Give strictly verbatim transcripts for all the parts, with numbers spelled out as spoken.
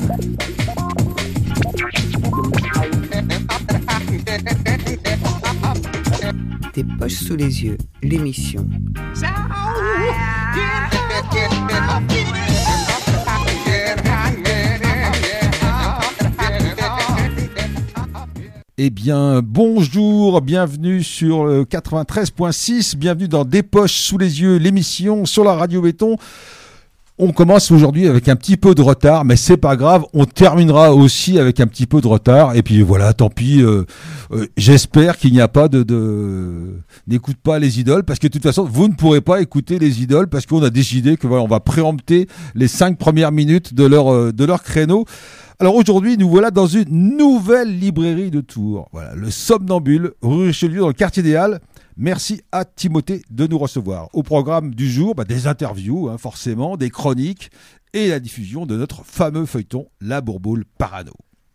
Des poches sous les yeux, l'émission. Eh bien, bonjour, bienvenue sur le quatre-vingt-treize point six, bienvenue dans Des poches sous les yeux, l'émission sur la radio Béton. On commence aujourd'hui avec un petit peu de retard, mais c'est pas grave, on terminera aussi avec un petit peu de retard. Et puis voilà, tant pis, euh, euh, j'espère qu'il n'y a pas de... de... N'écoute pas les idoles, parce que de toute façon, vous ne pourrez pas écouter les idoles, parce qu'on a décidé que voilà, on va préempter les cinq premières minutes de leur, euh, de leur créneau. Alors aujourd'hui, nous voilà dans une nouvelle librairie de Tours. Voilà, le Somnambule, rue Richelieu, dans le quartier des Halles. Merci à Timothée de nous recevoir. Au programme du jour, bah, des interviews, hein, forcément, des chroniques et la diffusion de notre fameux feuilleton, La Bourboule Parano.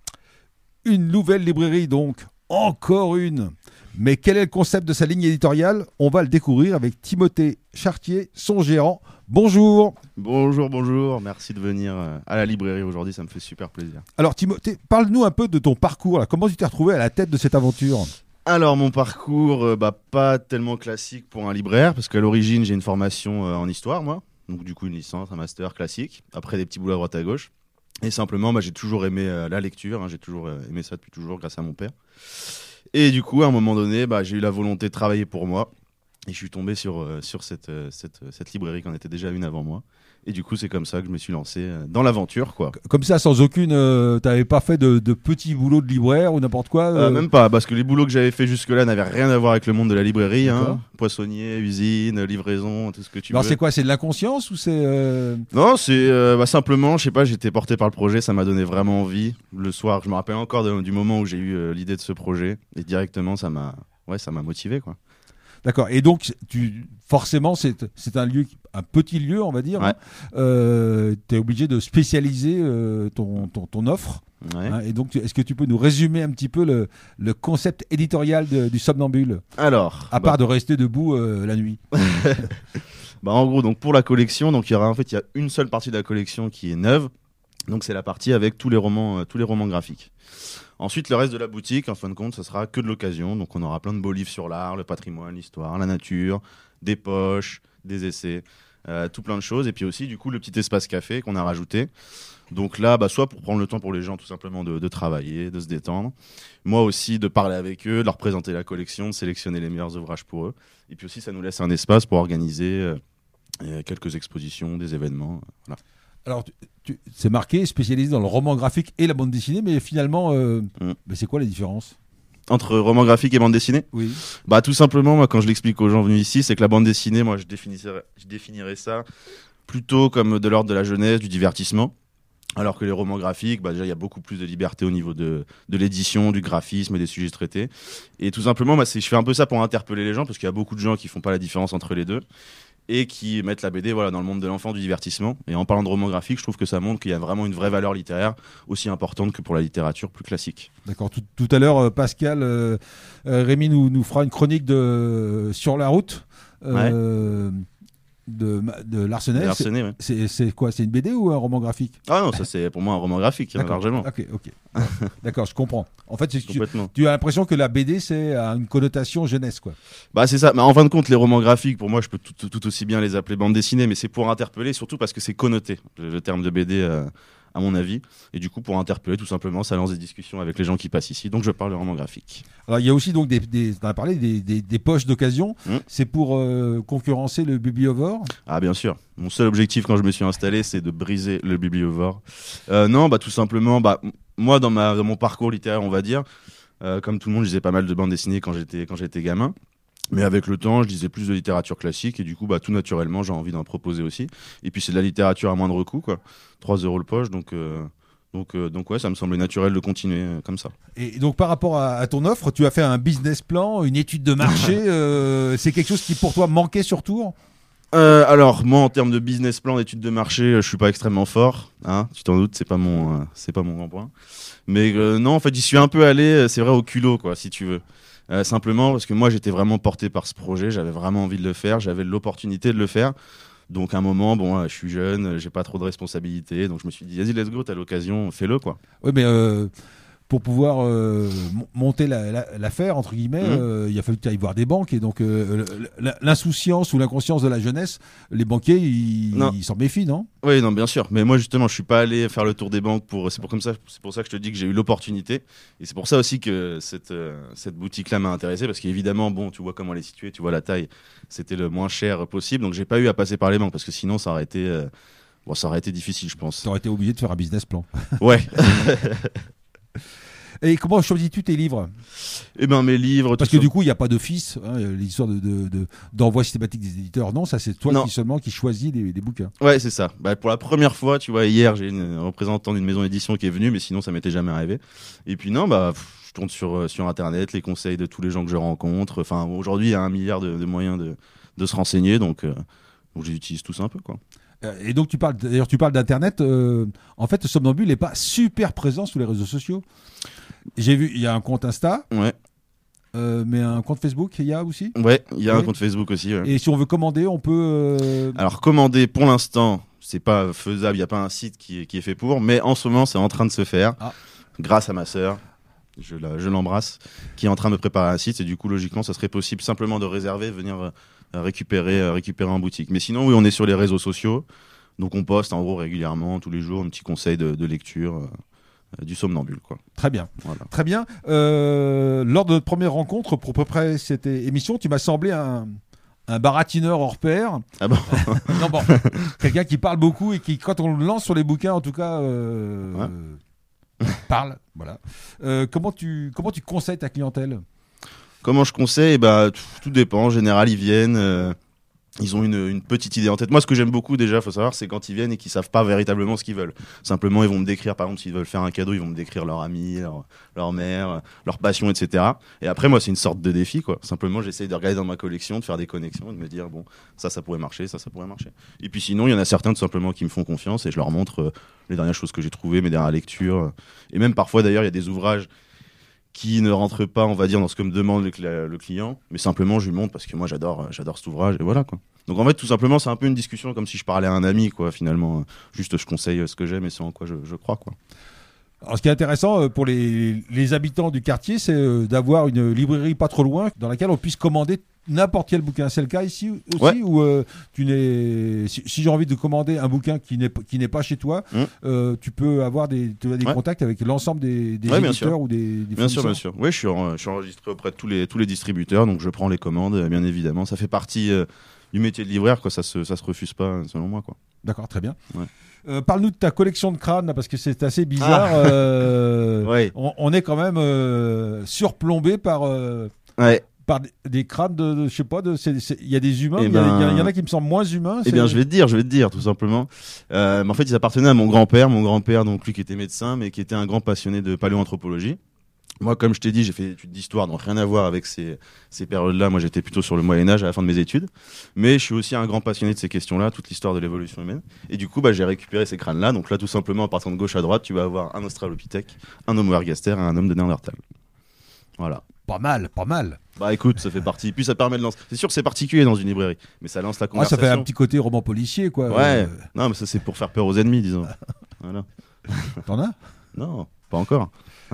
Une nouvelle librairie donc, encore une. Mais quel est le concept de sa ligne éditoriale ? On va le découvrir avec Timothée Chartier, son gérant. Bonjour. Bonjour, bonjour. Merci de venir à la librairie aujourd'hui, ça me fait super plaisir. Alors Timothée, parle-nous un peu de ton parcours. Là. Comment tu t'es retrouvé à la tête de cette aventure ? Alors mon parcours, euh, bah, pas tellement classique pour un libraire, parce qu'à l'origine j'ai une formation euh, en histoire moi, donc du coup une licence, un master classique, après des petits boulots à droite à gauche, et simplement bah, j'ai toujours aimé euh, la lecture, hein, j'ai toujours euh, aimé ça depuis toujours grâce à mon père, et du coup à un moment donné bah, j'ai eu la volonté de travailler pour moi, et je suis tombé sur, euh, sur cette, euh, cette, cette librairie qui en était déjà une avant moi. Et du coup, c'est comme ça que je me suis lancé dans l'aventure, quoi. Comme ça, sans aucune... Euh, t'avais pas fait de, de petits boulots de libraire ou n'importe quoi euh... Euh, Même pas, parce que les boulots que j'avais fait jusque-là n'avaient rien à voir avec le monde de la librairie. Hein. Poissonnier, usine, livraison, tout ce que tu Alors veux. c'est quoi ? C'est de l'inconscience ou c'est... Euh... Non, c'est euh, bah, simplement, je sais pas, j'étais porté par le projet, ça m'a donné vraiment envie. Le soir, je me rappelle encore de, du moment où j'ai eu euh, l'idée de ce projet. Et directement, ça m'a, ouais, ça m'a motivé, quoi. D'accord. Et donc, tu, forcément, c'est, c'est un lieu, un petit lieu, on va dire. Ouais. Hein. Euh, tu es obligé de spécialiser euh, ton, ton, ton offre. Ouais. Hein. Et donc, est-ce que tu peux nous résumer un petit peu le, le concept éditorial de, du Somnambule ? Alors, à bah... part de rester debout euh, la nuit. Bah en gros, donc pour la collection, donc il y aura en fait il y a une seule partie de la collection qui est neuve. Donc c'est la partie avec tous les romans, euh, tous les romans graphiques. Ensuite, le reste de la boutique, en fin de compte, ça sera que de l'occasion. Donc, on aura plein de beaux livres sur l'art, le patrimoine, l'histoire, la nature, des poches, des essais, euh, tout plein de choses. Et puis aussi, du coup, le petit espace café qu'on a rajouté. Donc là, bah, soit pour prendre le temps pour les gens, tout simplement, de, de travailler, de se détendre. Moi aussi, de parler avec eux, de leur présenter la collection, de sélectionner les meilleurs ouvrages pour eux. Et puis aussi, ça nous laisse un espace pour organiser euh, quelques expositions, des événements. Voilà. Alors, tu, tu, c'est marqué spécialisé dans le roman graphique et la bande dessinée, mais finalement, euh, mmh. mais c'est quoi la différence ? Entre roman graphique et bande dessinée ? Oui. Bah, tout simplement, moi, quand je l'explique aux gens venus ici, c'est que la bande dessinée, moi, je définirais, je définirais ça plutôt comme de l'ordre de la jeunesse, du divertissement. Alors que les romans graphiques, bah, déjà, il y a beaucoup plus de liberté au niveau de, de l'édition, du graphisme et des sujets traités. Et tout simplement, bah, c'est, je fais un peu ça pour interpeller les gens, parce qu'il y a beaucoup de gens qui font pas la différence entre les deux. Et qui mettent la B D voilà, dans le monde de l'enfant, du divertissement. Et en parlant de roman graphique, je trouve que ça montre qu'il y a vraiment une vraie valeur littéraire, aussi importante que pour la littérature plus classique. D'accord. Tout, tout à l'heure, Pascal, euh, euh, Rémi nous, nous fera une chronique de, sur la route euh, ouais. de, de Larsenet. Larsenet c'est, ouais. c'est, c'est quoi ? C'est une B D ou un roman graphique ? Ah non, ça c'est pour moi un roman graphique, hein, largement. Ok, ok. D'accord, je comprends. En fait, tu, Complètement. tu as l'impression que la B D, c'est une connotation jeunesse, quoi. Bah c'est ça. Mais en fin de compte, les romans graphiques, pour moi, je peux tout, tout, tout aussi bien les appeler bande dessinée, mais c'est pour interpeller, surtout parce que c'est connoté, le, le terme de B D, euh, à mon avis. Et du coup, pour interpeller, tout simplement, ça lance des discussions avec les gens qui passent ici. Donc, je parle de roman graphique. Alors, il y a aussi donc des, des on a parlé des, des, des poches d'occasion. Mmh. C'est pour euh, concurrencer le bibliovore ? Ah, bien sûr. Mon seul objectif quand je me suis installé, c'est de briser le bibliovore. Euh, non, bah tout simplement, bah moi dans, ma, dans mon parcours littéraire, on va dire, euh, comme tout le monde, je lisais pas mal de bandes dessinées quand j'étais quand j'étais gamin. Mais avec le temps, je lisais plus de littérature classique et du coup, bah, tout naturellement, j'ai envie d'en proposer aussi. Et puis, c'est de la littérature à moindre coût, quoi. trois euros le poche, donc, euh, donc, euh, donc ouais, ça me semblait naturel de continuer euh, comme ça. Et donc, par rapport à, à ton offre, tu as fait un business plan, une étude de marché. euh, c'est quelque chose qui, pour toi, manquait sur Tours ? Euh, alors moi en termes de business plan, d'études de marché, je suis pas extrêmement fort, hein, tu t'en doutes, c'est pas mon, euh, c'est pas mon grand point. Mais euh, non, en fait, j'y suis un peu allé, c'est vrai, au culot, quoi, si tu veux. Euh, simplement parce que moi, j'étais vraiment porté par ce projet, j'avais vraiment envie de le faire, j'avais l'opportunité de le faire. Donc à un moment, bon, euh, je suis jeune, j'ai pas trop de responsabilités, donc je me suis dit, vas-y, let's go, t'as l'occasion, fais-le, quoi. Oui, mais euh, pour pouvoir euh, m- monter la- la- l'affaire, entre guillemets, Mhm. euh, il a fallu que tu ailles voir des banques. Et donc, euh, l- l'insouciance ou l'inconscience de la jeunesse, les banquiers, ils Non. ils s'en méfient, non? Oui, non, bien sûr. Mais moi, justement, je suis pas allé faire le tour des banques pour. C'est pour comme ça. C'est pour ça que je te dis que j'ai eu l'opportunité. Et c'est pour ça aussi que cette euh, cette boutique-là m'a intéressé parce qu'évidemment, bon, tu vois comment elle est située, tu vois la taille. C'était le moins cher possible. Donc, j'ai pas eu à passer par les banques parce que sinon, ça aurait été. euh, Bon, ça aurait été difficile, je pense. Tu aurais été obligé de faire un business plan. Ouais. Et comment choisis-tu tes livres? Et ben mes livres. Parce tout que ça- du coup, il n'y a pas d'office, hein, l'histoire de, de, de- d'envoi systématique des éditeurs. Non, ça c'est toi Non. qui seulement qui choisis des, des bouquins. Ouais, c'est ça. Bah, pour la première fois, tu vois, hier, j'ai une représentante d'une maison d'édition qui est venue, mais sinon, ça m'était jamais arrivé. Et puis non, bah, pff, je tourne sur euh, sur Internet, les conseils de tous les gens que je rencontre. Enfin, aujourd'hui, il y a un milliard de, de moyens de de se renseigner, donc. euh, Donc je les utilise tous un peu, quoi. Euh, Et donc tu parles, d'ailleurs tu parles d'internet. euh, en fait, Somnambule n'est pas super présent sur les réseaux sociaux. J'ai vu, il y a un compte Insta, Ouais, euh, mais un compte Facebook, il y a aussi. ouais, il y a Oui. un compte Facebook aussi. Ouais. Et si on veut commander, on peut. euh, Alors commander, pour l'instant, c'est pas faisable. Il y a pas un site qui est, qui est fait pour, mais en ce moment, c'est en train de se faire, Ah. grâce à ma sœur. Je la- je l'embrasse, qui est en train de préparer un site. Et du coup, logiquement, ça serait possible simplement de réserver, venir euh, récupérer, euh, récupérer en boutique. Mais sinon, oui, on est sur les réseaux sociaux. Donc on poste en gros régulièrement, tous les jours, un petit conseil de, de lecture euh, du somnambule, quoi. Très bien, Voilà. très bien. Euh, lors de notre première rencontre, pour préparer cette é- émission, tu m'as semblé un, un baratineur hors pair. Ah bon. Non, bon, quelqu'un qui parle beaucoup et qui, quand on le lance sur les bouquins, en tout cas, euh, Ouais. euh, parle. Voilà. Euh, comment tu comment tu conseilles ta clientèle? Comment je conseille? Bah, tout, tout dépend. En général, ils viennent. euh, Ils ont une, une petite idée en tête. Moi, ce que j'aime beaucoup déjà, faut savoir, c'est quand ils viennent et qu'ils savent pas véritablement ce qu'ils veulent. Simplement, ils vont me décrire, par exemple, s'ils veulent faire un cadeau, ils vont me décrire leur ami, leur, leur mère, leur passion, et cetera. Et après, moi, c'est une sorte de défi, quoi. Simplement, j'essaye de regarder dans ma collection, de faire des connexions, et de me dire, bon, ça, ça pourrait marcher, ça, ça pourrait marcher. Et puis sinon, il y en a certains, tout simplement, qui me font confiance et je leur montre euh, les dernières choses que j'ai trouvées, mes dernières lectures. Et même parfois, d'ailleurs, il y a des ouvrages qui ne rentrent pas, on va dire, dans ce que me demande le, cl- le client, mais simplement je lui montre parce que moi j'adore, j'adore cet ouvrage et voilà, quoi. Donc en fait, tout simplement, c'est un peu une discussion comme si je parlais à un ami, quoi. Finalement, juste je conseille ce que j'aime et ce en quoi je, je crois, quoi. Alors, ce qui est intéressant euh, pour les, les habitants du quartier, c'est euh, d'avoir une librairie pas trop loin dans laquelle on puisse commander n'importe quel bouquin. C'est le cas ici aussi, Ouais. où euh, tu n'es, si, si j'ai envie de commander un bouquin qui n'est, p- qui n'est pas chez toi, Mm. euh, tu peux avoir des, tu as des Ouais. contacts avec l'ensemble des, des Ouais, bien éditeurs sûr. ou des, des Bien sûr, fournisseurs. bien sûr. Oui, je suis, en- je suis enregistré auprès de tous les, tous les distributeurs, donc je prends les commandes, euh, bien évidemment. Ça fait partie euh, du métier de libraire, quoi. Ça se, ça se refuse pas, selon moi, quoi. D'accord, très bien. Ouais. Euh, parle-nous de ta collection de crânes, là, parce que c'est assez bizarre. Ah. euh, Ouais. on, on est quand même euh, surplombé par, euh, Ouais. par des, des crânes de, de- je sais pas, de- c'est- c'est- il y a des humains, Eh il y a- il y, a- ben- il y en a qui me semblent moins humains. Eh c'est- bien, je vais te dire, je vais te dire, tout simplement. Euh, mais en fait, ils appartenaient à mon grand-père, mon grand-père, donc lui qui était médecin, mais qui était un grand passionné de paléoanthropologie. Moi, comme je t'ai dit, j'ai fait des études d'histoire, donc rien à voir avec ces, ces périodes-là. Moi, j'étais plutôt sur le Moyen-Âge à la fin de mes études. Mais je suis aussi un grand passionné de ces questions-là, toute l'histoire de l'évolution humaine. Et du coup, bah, j'ai récupéré ces crânes-là. Donc là, tout simplement, en partant de gauche à droite, tu vas avoir un Australopithèque, un Homo ergaster et un homme de Néandertal. Voilà. Pas mal, pas mal. Bah écoute, ça fait partie. Puis ça permet de lancer. C'est sûr que c'est particulier dans une librairie, mais ça lance la Ah, ça conversation. fait un petit côté roman policier, quoi. Ouais. Euh, Non, mais ça c'est pour faire peur aux ennemis, disons. Voilà. T'en as Non, pas encore.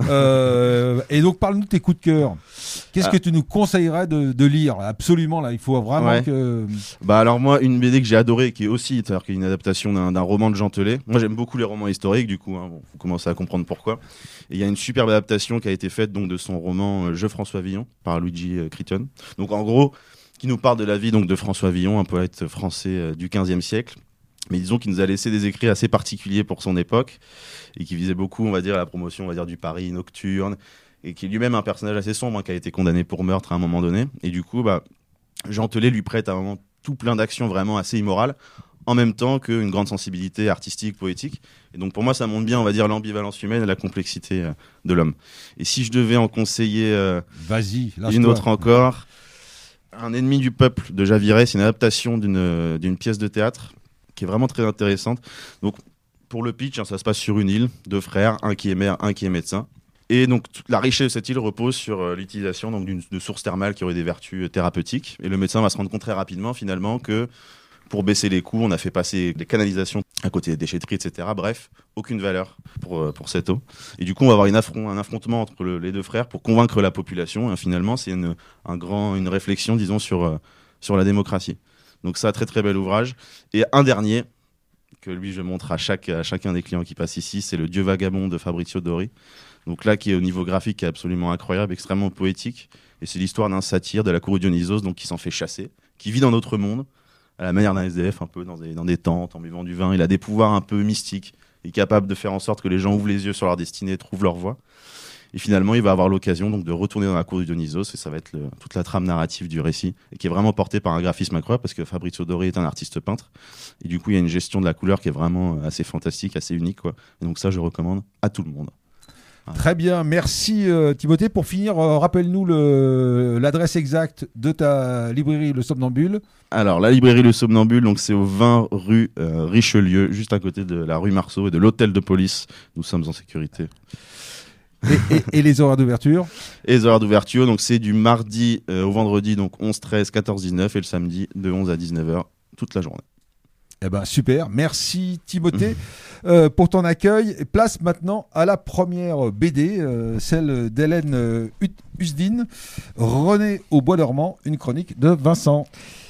Euh, Et donc, parle-nous de tes coups de cœur. Qu'est-ce Ah. que tu nous conseillerais de, de lire? Absolument, là, il faut vraiment Ouais. que. Bah alors moi, une B D que j'ai adorée, qui est aussi, c'est-à-dire qui est une adaptation d'un d'un roman de Jean Telet. Moi, j'aime beaucoup les romans historiques, du coup, hein, bon, vous commencez à comprendre pourquoi. Et il y a une superbe adaptation qui a été faite donc de son roman euh, Je François Villon par Luigi euh, Criton. Donc en gros, qui nous parle de la vie donc de François Villon, un poète français euh, du quinzième siècle. Mais disons qu'il nous a laissé des écrits assez particuliers pour son époque et qui visait beaucoup, on va dire, la promotion, on va dire, du Paris nocturne et qui est lui-même un personnage assez sombre, hein, qui a été condamné pour meurtre à un moment donné. Et du coup, bah, Jean Telet lui prête à un moment tout plein d'actions vraiment assez immorales, en même temps qu'une grande sensibilité artistique, poétique. Et donc pour moi, ça montre bien, on va dire, l'ambivalence humaine et la complexité euh, de l'homme. Et si je devais en conseiller euh, Vas-y, lâche-toi. une autre encore, Un ennemi du peuple de Javiret, c'est une adaptation d'une euh, d'une pièce de théâtre qui est vraiment très intéressante. Donc pour le pitch, hein, ça se passe sur une île, deux frères, un qui est maire, un qui est médecin. Et donc toute la richesse de cette île repose sur euh, l'utilisation donc d'une de sources thermales qui auraient des vertus euh, thérapeutiques. Et le médecin va se rendre compte très rapidement finalement que pour baisser les coûts. On a fait passer des canalisations à côté des déchetteries, et cetera. Bref, aucune valeur pour, pour cette eau. Et du coup, on va avoir une affront, un affrontement entre le, les deux frères pour convaincre la population. Et finalement, c'est une, un grand, une réflexion, disons, sur, sur la démocratie. Donc ça, très très bel ouvrage. Et un dernier, que lui je montre à, chaque, à chacun des clients qui passent ici, c'est Le Dieu vagabond de Fabrizio Dori. Donc là, qui est au niveau graphique, qui est absolument incroyable, extrêmement poétique. Et c'est l'histoire d'un satyre de la cour de Dionysos, donc qui s'en fait chasser, qui vit dans notre monde, à la manière d'un S D F, un peu dans des, dans des tentes, en buvant du vin. Il a des pouvoirs un peu mystiques. Il est capable de faire en sorte que les gens ouvrent les yeux sur leur destinée et trouvent leur voie. Et finalement, il va avoir l'occasion donc de retourner dans la cour de Dionysos, et ça va être le, toute la trame narrative du récit, et qui est vraiment portée par un graphisme incroyable, parce que Fabrizio Dori est un artiste peintre. Et du coup, il y a une gestion de la couleur qui est vraiment assez fantastique, assez unique, quoi. Et donc ça, je recommande à tout le monde. Très bien, merci euh, Timothée. Pour finir, euh, rappelle-nous le, l'adresse exacte de ta librairie Le Somnambule. Alors, la librairie Le Somnambule, donc c'est au vingt rue euh, Richelieu, juste à côté de la rue Marceau et de l'hôtel de police. Nous sommes en sécurité. Et, et, et les horaires d'ouverture? Et les horaires d'ouverture, donc c'est du mardi euh, au vendredi, donc onze, treize, quatorze, dix-neuf, et le samedi de onze à dix-neuf heures, toute la journée. Eh ben super, merci Timothée euh, pour ton accueil. Place maintenant à la première B D, euh, celle d'Hélène euh, Usdin, René au bois dormant, une chronique de Vincent.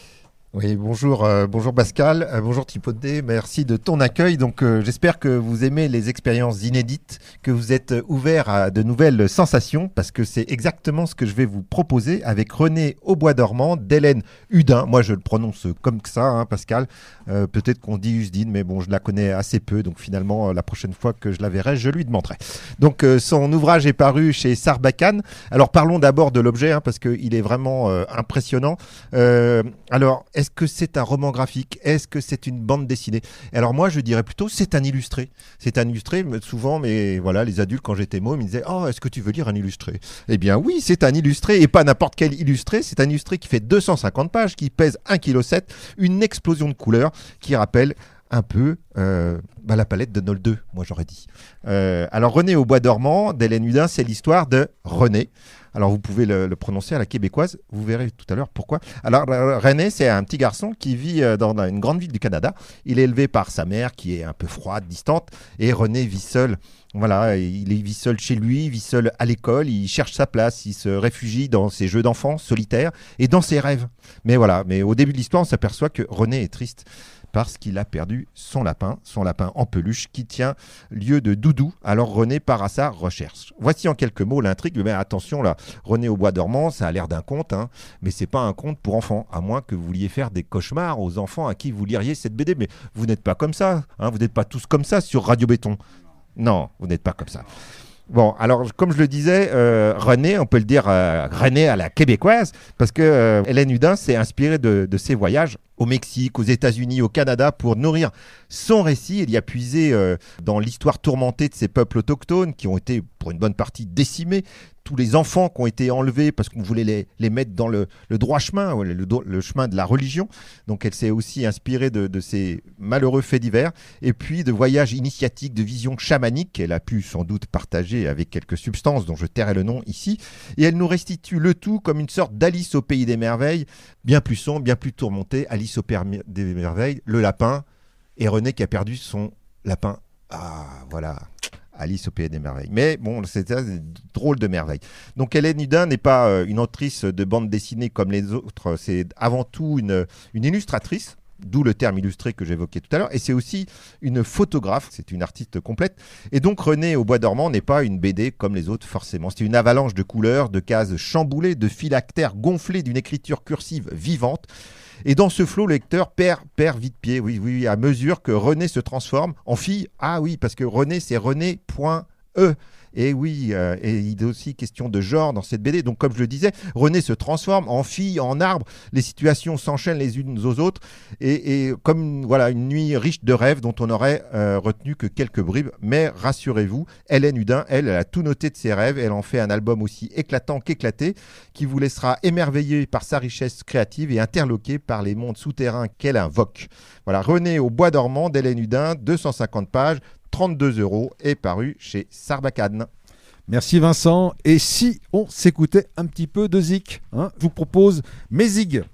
Oui, bonjour, euh, bonjour Pascal, euh, bonjour Timothée, merci de ton accueil. Donc euh, j'espère que vous aimez les expériences inédites, que vous êtes ouvert à de nouvelles sensations, parce que c'est exactement ce que je vais vous proposer avec René au bois dormant d'Hélène Udin. Moi je le prononce comme ça, hein, Pascal. Euh, peut-être qu'on dit Usdine, mais bon, je la connais assez peu, donc finalement la prochaine fois que je la verrai, je lui demanderai. Donc euh, son ouvrage est paru chez Sarbacane. Alors parlons d'abord de l'objet, hein, parce qu'il est vraiment euh, impressionnant. Euh, alors est-ce que c'est un roman graphique? Est-ce que c'est une bande dessinée? Alors moi, je dirais plutôt c'est un illustré. C'est un illustré, mais souvent, mais voilà, les adultes, quand j'étais môme, ils me disaient « Oh, est-ce que tu veux lire un illustré ?» Eh bien oui, c'est un illustré, et pas n'importe quel illustré. C'est un illustré qui fait deux cent cinquante pages, qui pèse un virgule sept kilos, une explosion de couleurs qui rappelle un peu euh, bah, la palette de Nol deux, moi j'aurais dit. Euh, alors René au bois dormant d'Hélène Udin, c'est l'histoire de René. Alors vous pouvez le, le prononcer à la québécoise, vous verrez tout à l'heure pourquoi. Alors René, c'est un petit garçon qui vit dans une grande ville du Canada. Il est élevé par sa mère qui est un peu froide, distante, et René vit seul. Voilà, il vit seul chez lui, il vit seul à l'école, il cherche sa place, il se réfugie dans ses jeux d'enfants solitaires et dans ses rêves. Mais voilà, mais au début de l'histoire, on s'aperçoit que René est triste parce qu'il a perdu son lapin, son lapin en peluche qui tient lieu de doudou. Alors René part à sa recherche. Voici en quelques mots l'intrigue. Mais attention là, René au bois dormant, ça a l'air d'un conte, hein, mais c'est pas un conte pour enfants, à moins que vous vouliez faire des cauchemars aux enfants à qui vous liriez cette B D. Mais vous n'êtes pas comme ça, hein, vous n'êtes pas tous comme ça sur Radio Béton. Non, vous n'êtes pas comme ça. Bon, alors comme je le disais, euh, René, on peut le dire euh, René à la québécoise, parce que euh, Hélène Udin s'est inspirée de, de ses voyages au Mexique, aux États-Unis, au Canada pour nourrir son récit. Il y a puisé euh, dans l'histoire tourmentée de ces peuples autochtones qui ont été pour une bonne partie décimés, tous les enfants qui ont été enlevés parce qu'on voulait les, les mettre dans le, le droit chemin, le, le, le chemin de la religion. Donc elle s'est aussi inspirée de, de ces malheureux faits divers et puis de voyages initiatiques, de visions chamaniques qu'elle a pu sans doute partager avec quelques substances dont je tairai le nom ici. Et elle nous restitue le tout comme une sorte d'Alice au pays des merveilles, bien plus sombre, bien plus tourmentée. Alice au pays des merveilles, le lapin, et René qui a perdu son lapin. Ah, voilà, Alice au pays des merveilles. Mais bon, c'est une drôle de merveille. Donc Hélène Udin n'est pas euh, une autrice de bande dessinée comme les autres, c'est avant tout une, une illustratrice, d'où le terme illustré que j'évoquais tout à l'heure, et c'est aussi une photographe, c'est une artiste complète. Et donc René au bois dormant n'est pas une B D comme les autres forcément, c'est une avalanche de couleurs, de cases chamboulées, de phylactères gonflés d'une écriture cursive vivante. Et dans ce flot, le lecteur perd, perd vite pied, oui, oui, à mesure que René se transforme en fille. Ah oui, parce que René, c'est René.e. Et oui, euh, et il est aussi question de genre dans cette B D. Donc comme je le disais, René se transforme en fille, en arbre. Les situations s'enchaînent les unes aux autres. Et, et comme voilà, une nuit riche de rêves dont on n'aurait euh, retenu que quelques bribes. Mais rassurez-vous, Hélène Udin, elle, elle a tout noté de ses rêves. Elle en fait un album aussi éclatant qu'éclaté, qui vous laissera émerveillé par sa richesse créative et interloqué par les mondes souterrains qu'elle invoque. Voilà, René au bois dormant d'Hélène Udin, deux cent cinquante pages, trente-deux euros, est paru chez Sarbacane. Merci Vincent. Et si on s'écoutait un petit peu de Zik, hein, je vous propose Mézig,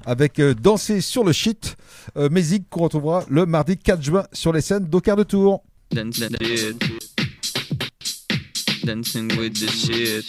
avec euh, Danser sur le shit, euh, musique qu'on retrouvera le mardi quatre juin sur les scènes d'Au Quart de Tour. Dancing with the shit.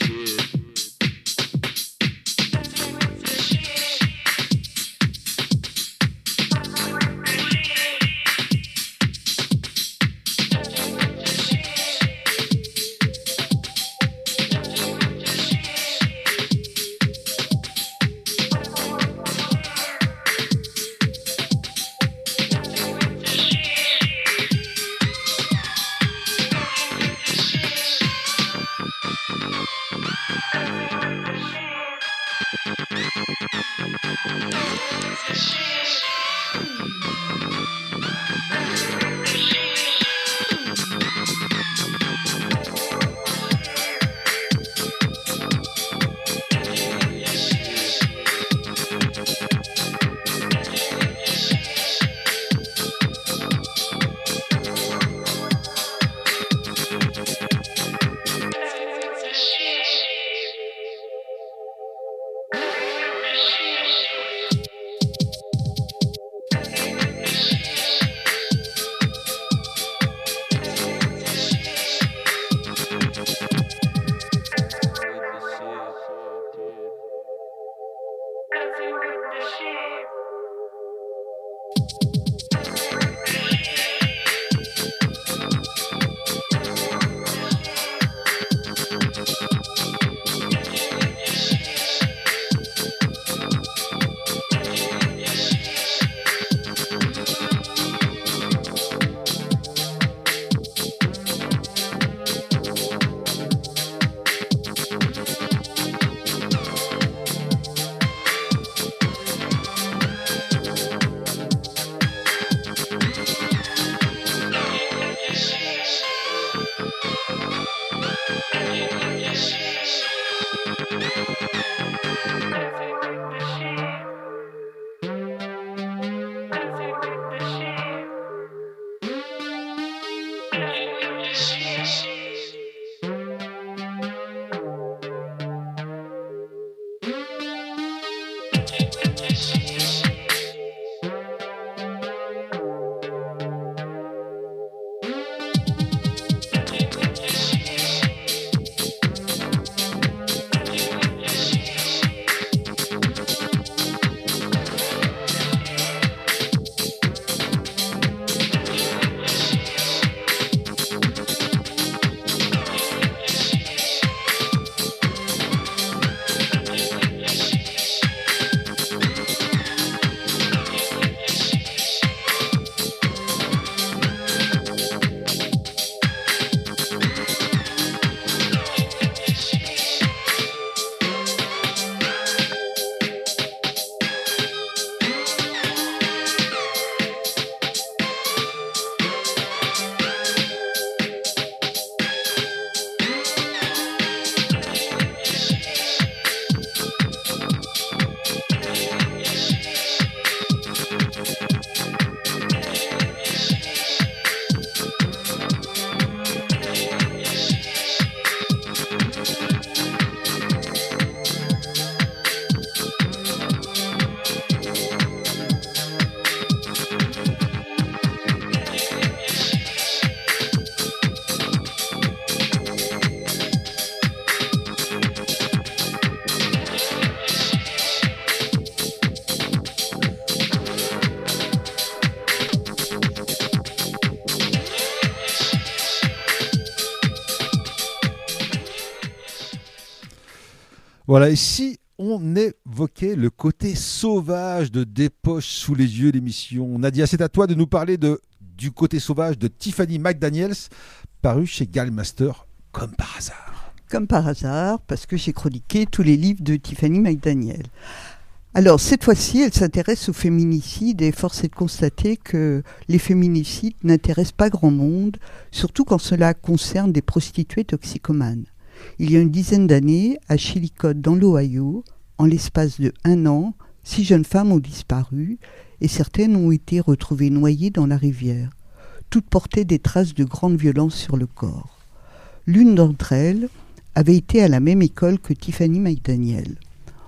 Voilà, et si on évoquait le côté sauvage de Des Poches sous les yeux, l'émission. Nadia, c'est à toi de nous parler de, du côté sauvage de Tiffany McDaniels, paru chez Gallmaster, comme par hasard. Comme par hasard, parce que j'ai chroniqué tous les livres de Tiffany McDaniels. Alors, cette fois-ci, elle s'intéresse aux féminicides et force est de constater que les féminicides n'intéressent pas grand monde, surtout quand cela concerne des prostituées toxicomanes. Il y a une dizaine d'années, à Chillicothe, dans l'Ohio, en l'espace de un an, six jeunes femmes ont disparu et certaines ont été retrouvées noyées dans la rivière. Toutes portaient des traces de grande violence sur le corps. L'une d'entre elles avait été à la même école que Tiffany McDaniels.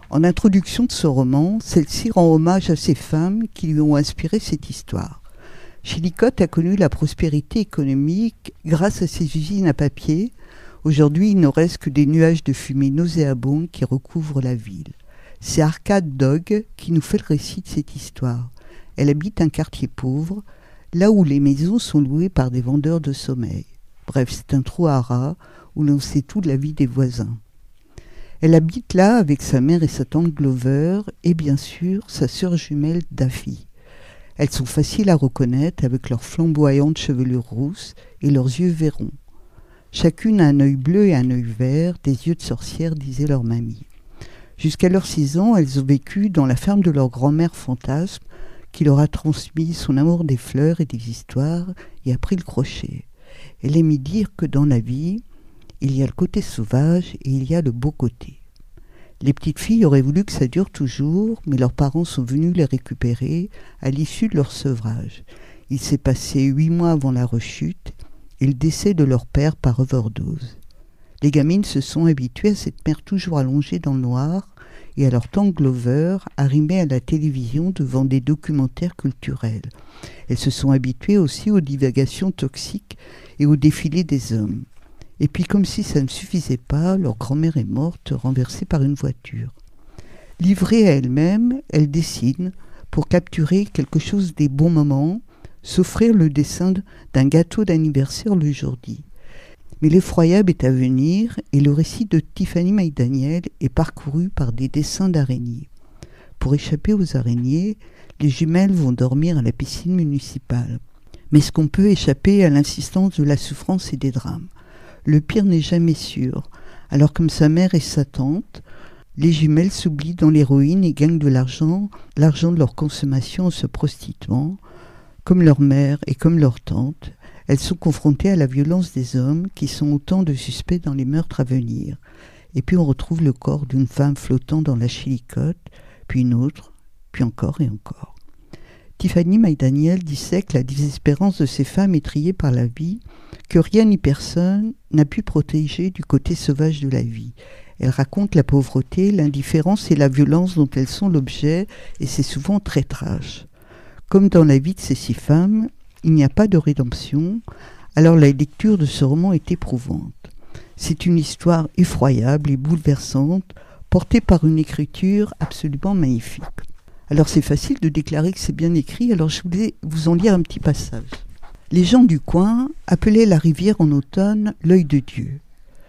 En introduction de ce roman, celle-ci rend hommage à ces femmes qui lui ont inspiré cette histoire. Chillicothe a connu la prospérité économique grâce à ses usines à papier. Aujourd'hui, il ne reste que des nuages de fumée nauséabonds qui recouvrent la ville. C'est Arcade Dog qui nous fait le récit de cette histoire. Elle habite un quartier pauvre, là où les maisons sont louées par des vendeurs de sommeil. Bref, c'est un trou à rats où l'on sait tout de la vie des voisins. Elle habite là avec sa mère et sa tante Glover et bien sûr sa sœur jumelle Daffy. Elles sont faciles à reconnaître avec leurs flamboyantes chevelures rousses et leurs yeux verrons. Chacune a un œil bleu et un œil vert, des yeux de sorcière, disait leur mamie. Jusqu'à leurs six ans, elles ont vécu dans la ferme de leur grand-mère fantasme qui leur a transmis son amour des fleurs et des histoires et appris le crochet. Elle aimait dire que dans la vie, il y a le côté sauvage et il y a le beau côté. Les petites filles auraient voulu que ça dure toujours, mais leurs parents sont venus les récupérer à l'issue de leur sevrage. Il s'est passé huit mois avant la rechute et le décès de leur père par overdose. Les gamines se sont habituées à cette mère toujours allongée dans le noir et à leur tante Glover arrimée à la télévision devant des documentaires culturels. Elles se sont habituées aussi aux divagations toxiques et aux défilés des hommes. Et puis, comme si ça ne suffisait pas, leur grand-mère est morte, renversée par une voiture. Livrée à elle-même, elle dessine pour capturer quelque chose des bons moments, s'offrir le dessin d'un gâteau d'anniversaire le jour dit. Mais l'effroyable est à venir et le récit de Tiffany McDaniel est parcouru par des dessins d'araignées. Pour échapper aux araignées, les jumelles vont dormir à la piscine municipale. Mais est-ce qu'on peut échapper à l'insistance de la souffrance et des drames ? Le pire n'est jamais sûr. Alors comme sa mère et sa tante, les jumelles s'oublient dans l'héroïne et gagnent de l'argent, l'argent de leur consommation en se prostituant. Comme leur mère et comme leur tante, elles sont confrontées à la violence des hommes qui sont autant de suspects dans les meurtres à venir. Et puis on retrouve le corps d'une femme flottant dans la Chillicothe, puis une autre, puis encore et encore. Tiffany McDaniel dissèque la désespérance de ces femmes étrillées par la vie, que rien ni personne n'a pu protéger du côté sauvage de la vie. Elle raconte la pauvreté, l'indifférence et la violence dont elles sont l'objet, et c'est souvent très trash. Comme dans la vie de ces six femmes, il n'y a pas de rédemption, alors la lecture de ce roman est éprouvante. C'est une histoire effroyable et bouleversante, portée par une écriture absolument magnifique. Alors c'est facile de déclarer que c'est bien écrit, alors je voulais vous en lire un petit passage. Les gens du coin appelaient la rivière en automne l'œil de Dieu,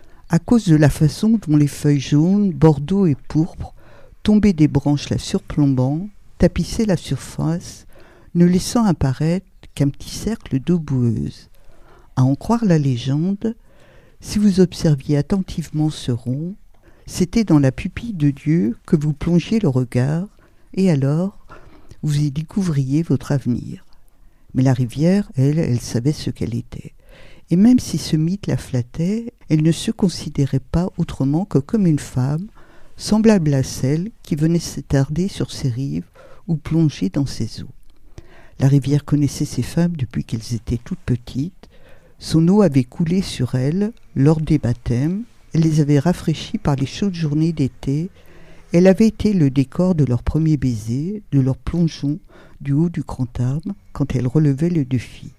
à cause de la façon dont les feuilles jaunes, bordeaux et pourpres tombaient des branches la surplombant, tapissaient la surface, ne laissant apparaître qu'un petit cercle d'eau boueuse. À en croire la légende, si vous observiez attentivement ce rond, c'était dans la pupille de Dieu que vous plongiez le regard, et alors vous y découvriez votre avenir. Mais la rivière, elle, elle savait ce qu'elle était. Et même si ce mythe la flattait, elle ne se considérait pas autrement que comme une femme, semblable à celle qui venait s'attarder sur ses rives ou plonger dans ses eaux. La rivière connaissait ces femmes depuis qu'elles étaient toutes petites. Son eau avait coulé sur elles lors des baptêmes. Elle les avait rafraîchies par les chaudes journées d'été. Elle avait été le décor de leur premier baiser, de leur plongeon du haut du grand arbre quand elles relevaient le défi.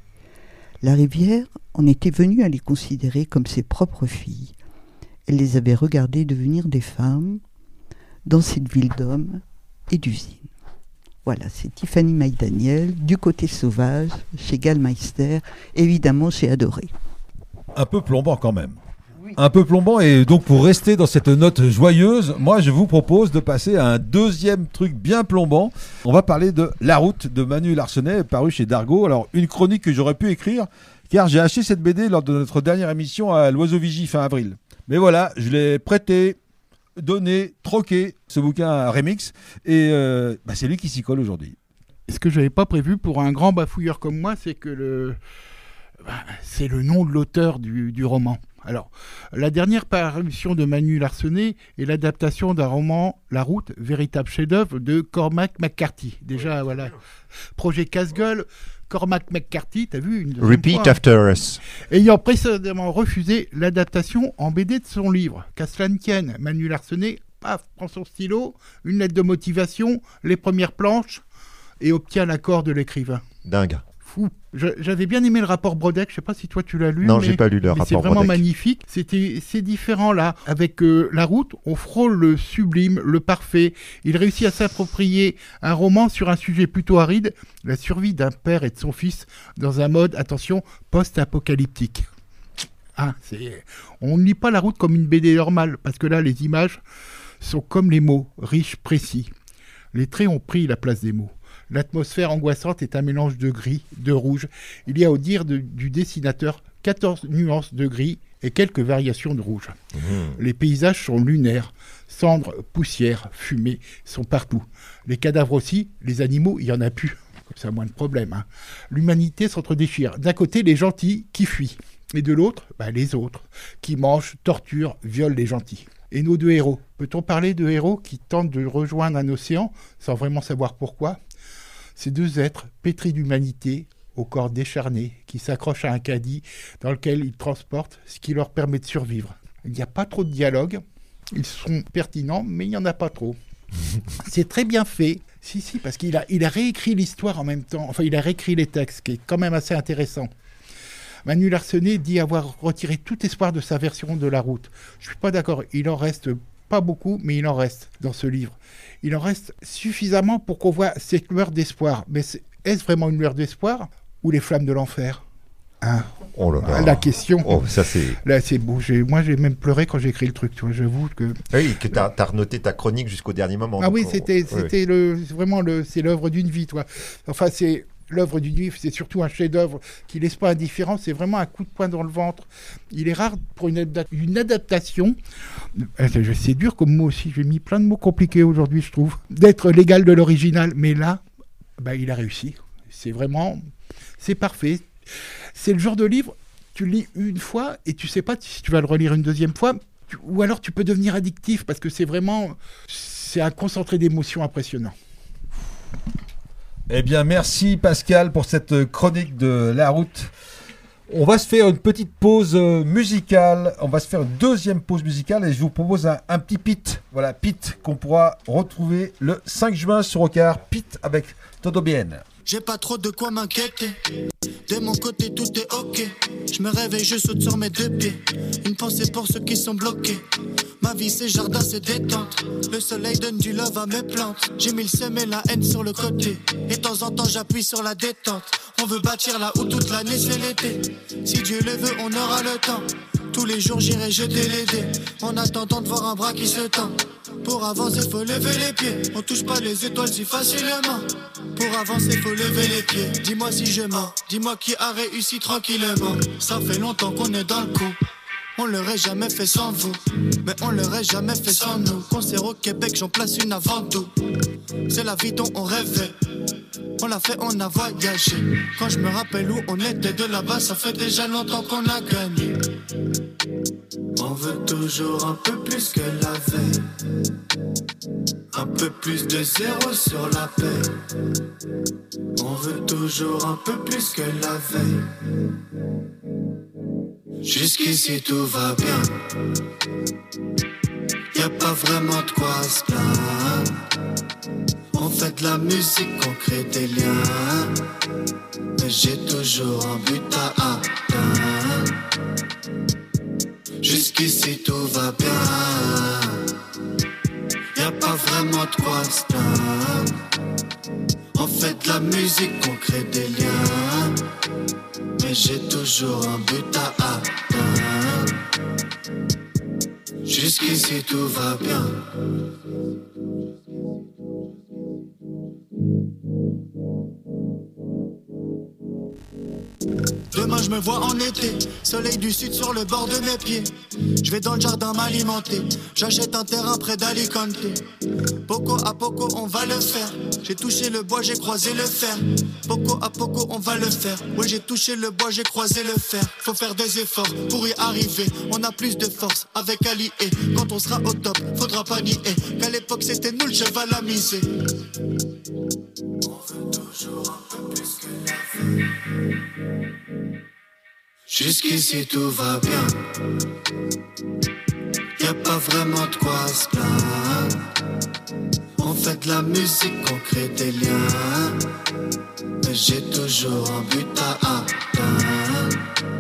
La rivière en était venue à les considérer comme ses propres filles. Elle les avait regardées devenir des femmes dans cette ville d'hommes et d'usines. Voilà, c'est Tiffany McDaniel, du côté sauvage, chez Gallmeister. Évidemment, j'ai adoré. Un peu plombant quand même. Oui. Un peu plombant, et donc pour rester dans cette note joyeuse, moi je vous propose de passer à un deuxième truc bien plombant. On va parler de La Route de Manu Larsenet, paru chez Dargaud. Alors une chronique que j'aurais pu écrire, car j'ai acheté cette B D lors de notre dernière émission à l'Oiseau Vigie fin avril. Mais voilà, je l'ai prêté, donné, troqué, ce bouquin à Remix, et euh, bah c'est lui qui s'y colle aujourd'hui. Et ce que je n'avais pas prévu pour un grand bafouilleur comme moi, c'est que le... bah, c'est le nom de l'auteur du, du roman. Alors, la dernière parution de Manu Larsenet est l'adaptation d'un roman, La Route, véritable chef-d'œuvre de Cormac McCarthy. Déjà, ouais, voilà, projet casse-gueule. Cormac McCarthy, t'as vu une Repeat fois, after us. Ayant précédemment refusé l'adaptation en B D de son livre. Qu'à cela ne tienne, Manu Larsenet paf, prend son stylo, une lettre de motivation, les premières planches, et obtient l'accord de l'écrivain. Dingue. Fou. Je, j'avais bien aimé le rapport Brodeck, je sais pas si toi tu l'as lu. Non, mais, j'ai pas lu le mais rapport c'est vraiment Brodeck. magnifique. C'était, c'est différent là. Avec euh, La Route, on frôle le sublime, le parfait. Il réussit à s'approprier un roman sur un sujet plutôt aride, la survie d'un père et de son fils dans un mode, attention, post-apocalyptique. Ah, c'est... On ne lit pas La Route comme une B D normale, parce que là, les images sont comme les mots, riches, précis. Les traits ont pris la place des mots. L'atmosphère angoissante est un mélange de gris, de rouge. Il y a, au dire de, du dessinateur, quatorze nuances de gris et quelques variations de rouge. Mmh. Les paysages sont lunaires. Cendres, poussière, fumée sont partout. Les cadavres aussi, les animaux, il n'y en a plus. Comme ça, moins de problème. Hein. L'humanité s'entre-déchire. D'un côté, les gentils qui fuient. Et de l'autre, bah, les autres, qui mangent, torturent, violent les gentils. Et nos deux héros. Peut-on parler de héros qui tentent de rejoindre un océan sans vraiment savoir pourquoi ? Ces deux êtres pétris d'humanité, au corps décharné, qui s'accrochent à un caddie dans lequel ils transportent ce qui leur permet de survivre. Il n'y a pas trop de dialogue, ils sont pertinents, mais il n'y en a pas trop. C'est très bien fait. Si, si, parce qu'il a, il a réécrit l'histoire en même temps. Enfin, il a réécrit les textes, ce qui est quand même assez intéressant. Manu Larsenet dit avoir retiré tout espoir de sa version de La Route. Je ne suis pas d'accord, il en reste pas beaucoup, mais il en reste dans ce livre. Il en reste suffisamment pour qu'on voit cette lueur d'espoir. Mais c'est, est-ce vraiment une lueur d'espoir ou les flammes de l'enfer ? Hein ? Oh là là. La question. Oh, ça c'est... Là, c'est beau. J'ai, moi, j'ai même pleuré quand j'ai écrit le truc. Tu vois, j'avoue que. Oui, que t'as, t'as renoté ta chronique jusqu'au dernier moment. Ah oui, on... c'était, oui. c'était le, vraiment le, c'est l'œuvre d'une vie, toi. Enfin, c'est l'œuvre d'une vie. C'est surtout un chef-d'œuvre qui laisse pas indifférent. C'est vraiment un coup de poing dans le ventre. Il est rare pour une, adap- une adaptation. C'est dur comme mot aussi. J'ai mis plein de mots compliqués aujourd'hui, je trouve. D'être l'égal de l'original, mais là, bah, il a réussi. C'est vraiment, c'est parfait. C'est le genre de livre, tu le lis une fois et tu sais pas si tu vas le relire une deuxième fois, tu, ou alors tu peux devenir addictif parce que c'est vraiment, c'est un concentré d'émotions impressionnant. Eh bien, merci Pascal pour cette chronique de La Route. On va se faire une petite pause musicale. On va se faire une deuxième pause musicale et je vous propose un, un petit Pete. Voilà, Pete qu'on pourra retrouver le cinq juin sur Rocard. Pete avec Todo Bien. J'ai pas trop de quoi m'inquiéter. De mon côté tout est ok. Je me réveille, je saute sur mes deux pieds. Une pensée pour ceux qui sont bloqués. Ma vie c'est jardin, c'est détente. Le soleil donne du love à mes plantes. J'ai mis le seum et la haine sur le côté. Et de temps en temps j'appuie sur la détente. On veut bâtir là où toute l'année c'est l'été. Si Dieu le veut on aura le temps. Tous les jours j'irai jeter les dés. En attendant de voir un bras qui se tend. Pour avancer faut lever les pieds. On touche pas les étoiles si facilement. Pour avancer faut lever les pieds. Dis-moi si je mens. Dis-moi qui a réussi tranquillement. Ça fait longtemps qu'on est dans le coup. On l'aurait jamais fait sans vous. Mais on l'aurait jamais fait sans nous. Concert au Québec, j'en place une avant tout. C'est la vie dont on rêvait. On l'a fait, on a voyagé. Quand je me rappelle où on était de là-bas, ça fait déjà longtemps qu'on a gagné. On veut toujours un peu plus que la veille. Un peu plus de zéro sur la paix. On veut toujours un peu plus que la veille. Jusqu'ici tout va bien. Y'a pas vraiment de quoi se plaindre. On fait de la musique, on crée des liens. Mais j'ai toujours un but à atteindre. Jusqu'ici tout va bien. Y'a pas vraiment de quoi se plaindre. On fait de la musique, on crée des liens. Mais j'ai toujours un but à atteindre. Jusqu'ici tout va bien. Demain je me vois en été, soleil du sud sur le bord de mes pieds. Je vais dans le jardin m'alimenter, j'achète un terrain près d'Alicante. Poco à poco on va le faire. J'ai touché le bois, j'ai croisé le fer. Poco à poco on va le faire. Ouais j'ai touché le bois, j'ai croisé le fer. Faut faire des efforts pour y arriver. On a plus de force avec Ali et quand on sera au top, faudra pas nier qu'à l'époque c'était nous le cheval à miser. On veut toujours un peu plus que la vie. Jusqu'ici tout va bien. Y'a pas vraiment de quoi se plaindre. fait de la musique, on crée des liens. Mais j'ai toujours un but à atteindre.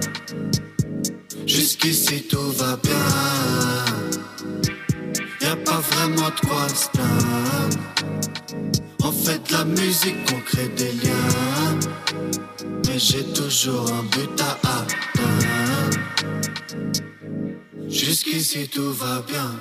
Jusqu'ici tout va bien. Y'a pas vraiment de quoi se plaindre. On fait de la musique, on crée des liens. Mais j'ai toujours un but à atteindre. Jusqu'ici tout va bien.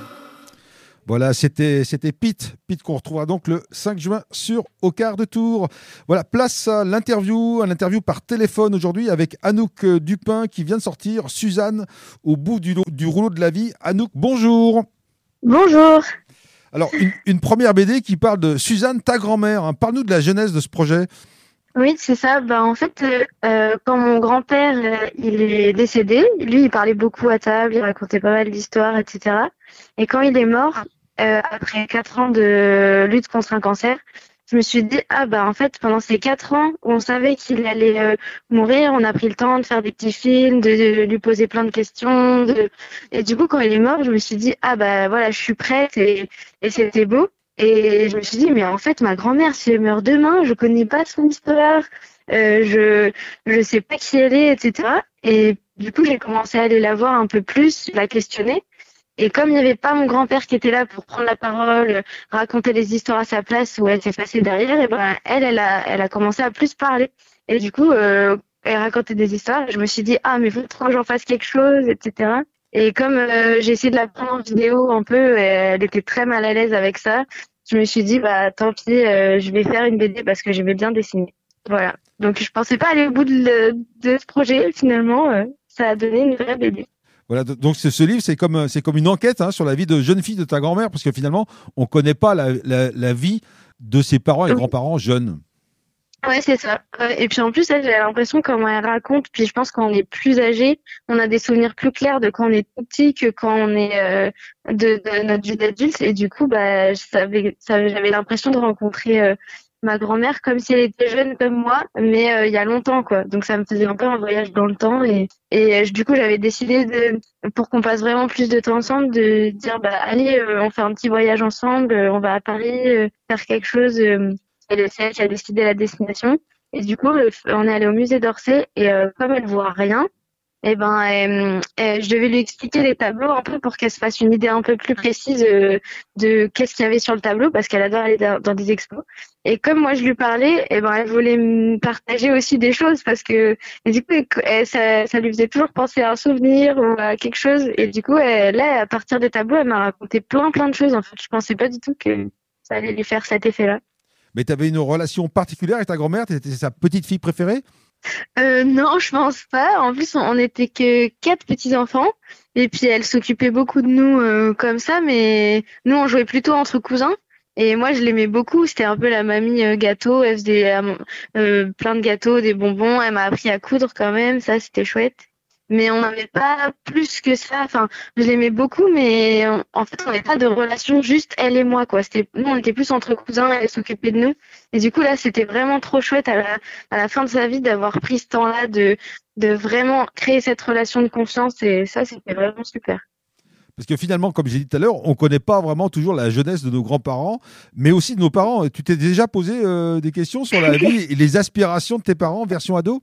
Voilà, c'était c'était Pete, Pete qu'on retrouvera donc le cinq juin sur Au quart de tour. Voilà, place à l'interview, un interview par téléphone aujourd'hui avec Anouk Dupin qui vient de sortir Suzanne au bout du, du rouleau de la vie. Anouk, bonjour. Bonjour. Alors, une, une première B D qui parle de Suzanne, ta grand-mère. Hein. Parle-nous de la genèse de ce projet. Oui, c'est ça. Bah, en fait, euh, euh, quand mon grand-père euh, il est décédé, lui, il parlait beaucoup à table, il racontait pas mal d'histoires, et cetera. Et quand il est mort, euh, après quatre ans de lutte contre un cancer, je me suis dit, ah bah en fait, pendant ces quatre ans où on savait qu'il allait euh, mourir, on a pris le temps de faire des petits films, de, de lui poser plein de questions. De... Et du coup, quand il est mort, je me suis dit, ah bah voilà, je suis prête et, et c'était beau. Et je me suis dit, mais en fait, ma grand-mère, si elle meurt demain, je connais pas son histoire, euh, je je sais pas qui elle est, et cetera. Et du coup, j'ai commencé à aller la voir un peu plus, la questionner. Et comme il n'y avait pas mon grand-père qui était là pour prendre la parole, raconter les histoires à sa place ou elle s'effaçait derrière, et ben elle, elle a, elle a commencé à plus parler. Et du coup, euh, elle racontait des histoires. Et je me suis dit, ah, mais faut trop que j'en fasse quelque chose, et cetera. Et comme euh, j'ai essayé de la prendre en vidéo un peu, elle était très mal à l'aise avec ça. Je me suis dit, bah tant pis, euh, je vais faire une B D parce que j'aimais bien dessiner. Voilà. Donc je pensais pas aller au bout de, de ce projet. Finalement, euh, ça a donné une vraie B D. Voilà, donc ce, ce livre, c'est comme, c'est comme une enquête hein, sur la vie de jeune fille de ta grand-mère, parce que finalement, on ne connaît pas la, la, la vie de ses parents et Oui. grands-parents jeunes. Ouais, c'est ça. Ouais. Et puis en plus, elle, j'ai l'impression comment elle raconte, puis je pense quand on est plus âgé, on a des souvenirs plus clairs de quand on est tout petit que quand on est euh, de, de notre vie d'adulte. Et du coup, bah, je savais, ça, j'avais l'impression de rencontrer euh, ma grand-mère comme si elle était jeune comme moi, mais euh, il y a longtemps, quoi. Donc ça me faisait un peu un voyage dans le temps. Et, et euh, du coup, j'avais décidé de, pour qu'on passe vraiment plus de temps ensemble, de dire, bah allez, euh, on fait un petit voyage ensemble, euh, on va à Paris euh, faire quelque chose. Euh, Et c'est elle qui a décidé la destination. Et du coup, on est allé au musée d'Orsay et euh, comme elle voit rien, eh ben, euh, euh, je devais lui expliquer les tableaux un peu pour qu'elle se fasse une idée un peu plus précise euh, de qu'est-ce qu'il y avait sur le tableau parce qu'elle adore aller dans, dans des expos. Et comme moi je lui parlais, eh ben, elle voulait me partager aussi des choses parce que et du coup, elle, ça, ça lui faisait toujours penser à un souvenir ou à quelque chose. Et du coup, elle, là, à partir des tableaux, elle m'a raconté plein plein de choses. En fait, je pensais pas du tout que ça allait lui faire cet effet-là. Mais tu avais une relation particulière avec ta grand-mère? Tu étais sa petite fille préférée? Euh, non, je pense pas. En plus, on, on était que quatre petits-enfants. Et puis, elle s'occupait beaucoup de nous euh, comme ça. Mais nous, on jouait plutôt entre cousins. Et moi, je l'aimais beaucoup. C'était un peu la mamie euh, gâteau. Elle faisait euh, euh, plein de gâteaux, des bonbons. Elle m'a appris à coudre quand même. Ça, c'était chouette. Mais on n'avait pas plus que ça. Enfin, je l'aimais beaucoup, mais on- en fait, on n'avait pas de relation juste elle et moi, quoi. C'était, nous, on était plus entre cousins, elle s'occupait de nous. Et du coup, là, c'était vraiment trop chouette à la, à la fin de sa vie d'avoir pris ce temps-là, de, de vraiment créer cette relation de confiance. Et ça, c'était vraiment super. Parce que finalement, comme j'ai dit tout à l'heure, on ne connaît pas vraiment toujours la jeunesse de nos grands-parents, mais aussi de nos parents. Tu t'es déjà posé euh, des questions sur la vie et les aspirations de tes parents, version ado?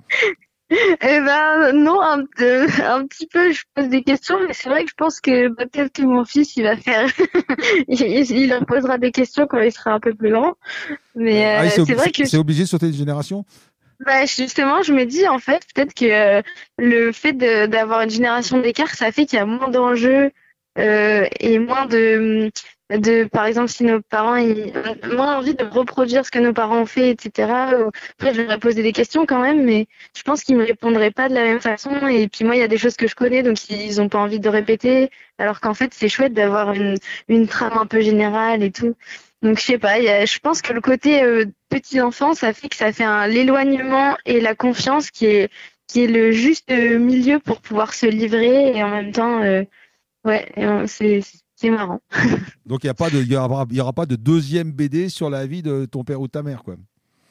Eh ben non, un, euh, un petit peu, je pose des questions, mais c'est vrai que je pense que bah, peut-être que mon fils, il va faire, il, il il leur posera des questions quand il sera un peu plus grand. Mais Ah, euh, c'est, c'est ob- vrai que c'est obligé de sauter de génération? bah, justement, je me dis en fait peut-être que euh, le fait de d'avoir une génération d'écart, ça fait qu'il y a moins d'enjeux euh, et moins de de par exemple si nos parents ils ont moins envie de reproduire ce que nos parents ont fait, et cetera. Ou- Après, je leur ai posé des questions quand même, mais je pense qu'ils me répondraient pas de la même façon. Et puis moi, il y a des choses que je connais, donc ils ont pas envie de répéter. Alors qu'en fait, c'est chouette d'avoir une une trame un peu générale et tout. Donc je sais pas, il y a- je pense que le côté euh, petit enfant, ça fait que ça fait un l'éloignement et la confiance qui est qui est le juste euh, milieu pour pouvoir se livrer et en même temps, euh, ouais, et, euh, c'est c'est marrant. Donc il n'y aura, il y aura pas de deuxième B D sur la vie de ton père ou de ta mère, quoi.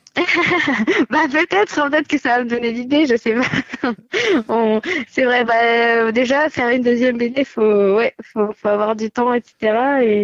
Bah peut-être, hein, peut-être que ça va me donner l'idée, je sais pas. On- C'est vrai, bah euh, déjà faire une deuxième B D, faut ouais, faut faut avoir du temps, et cetera. Et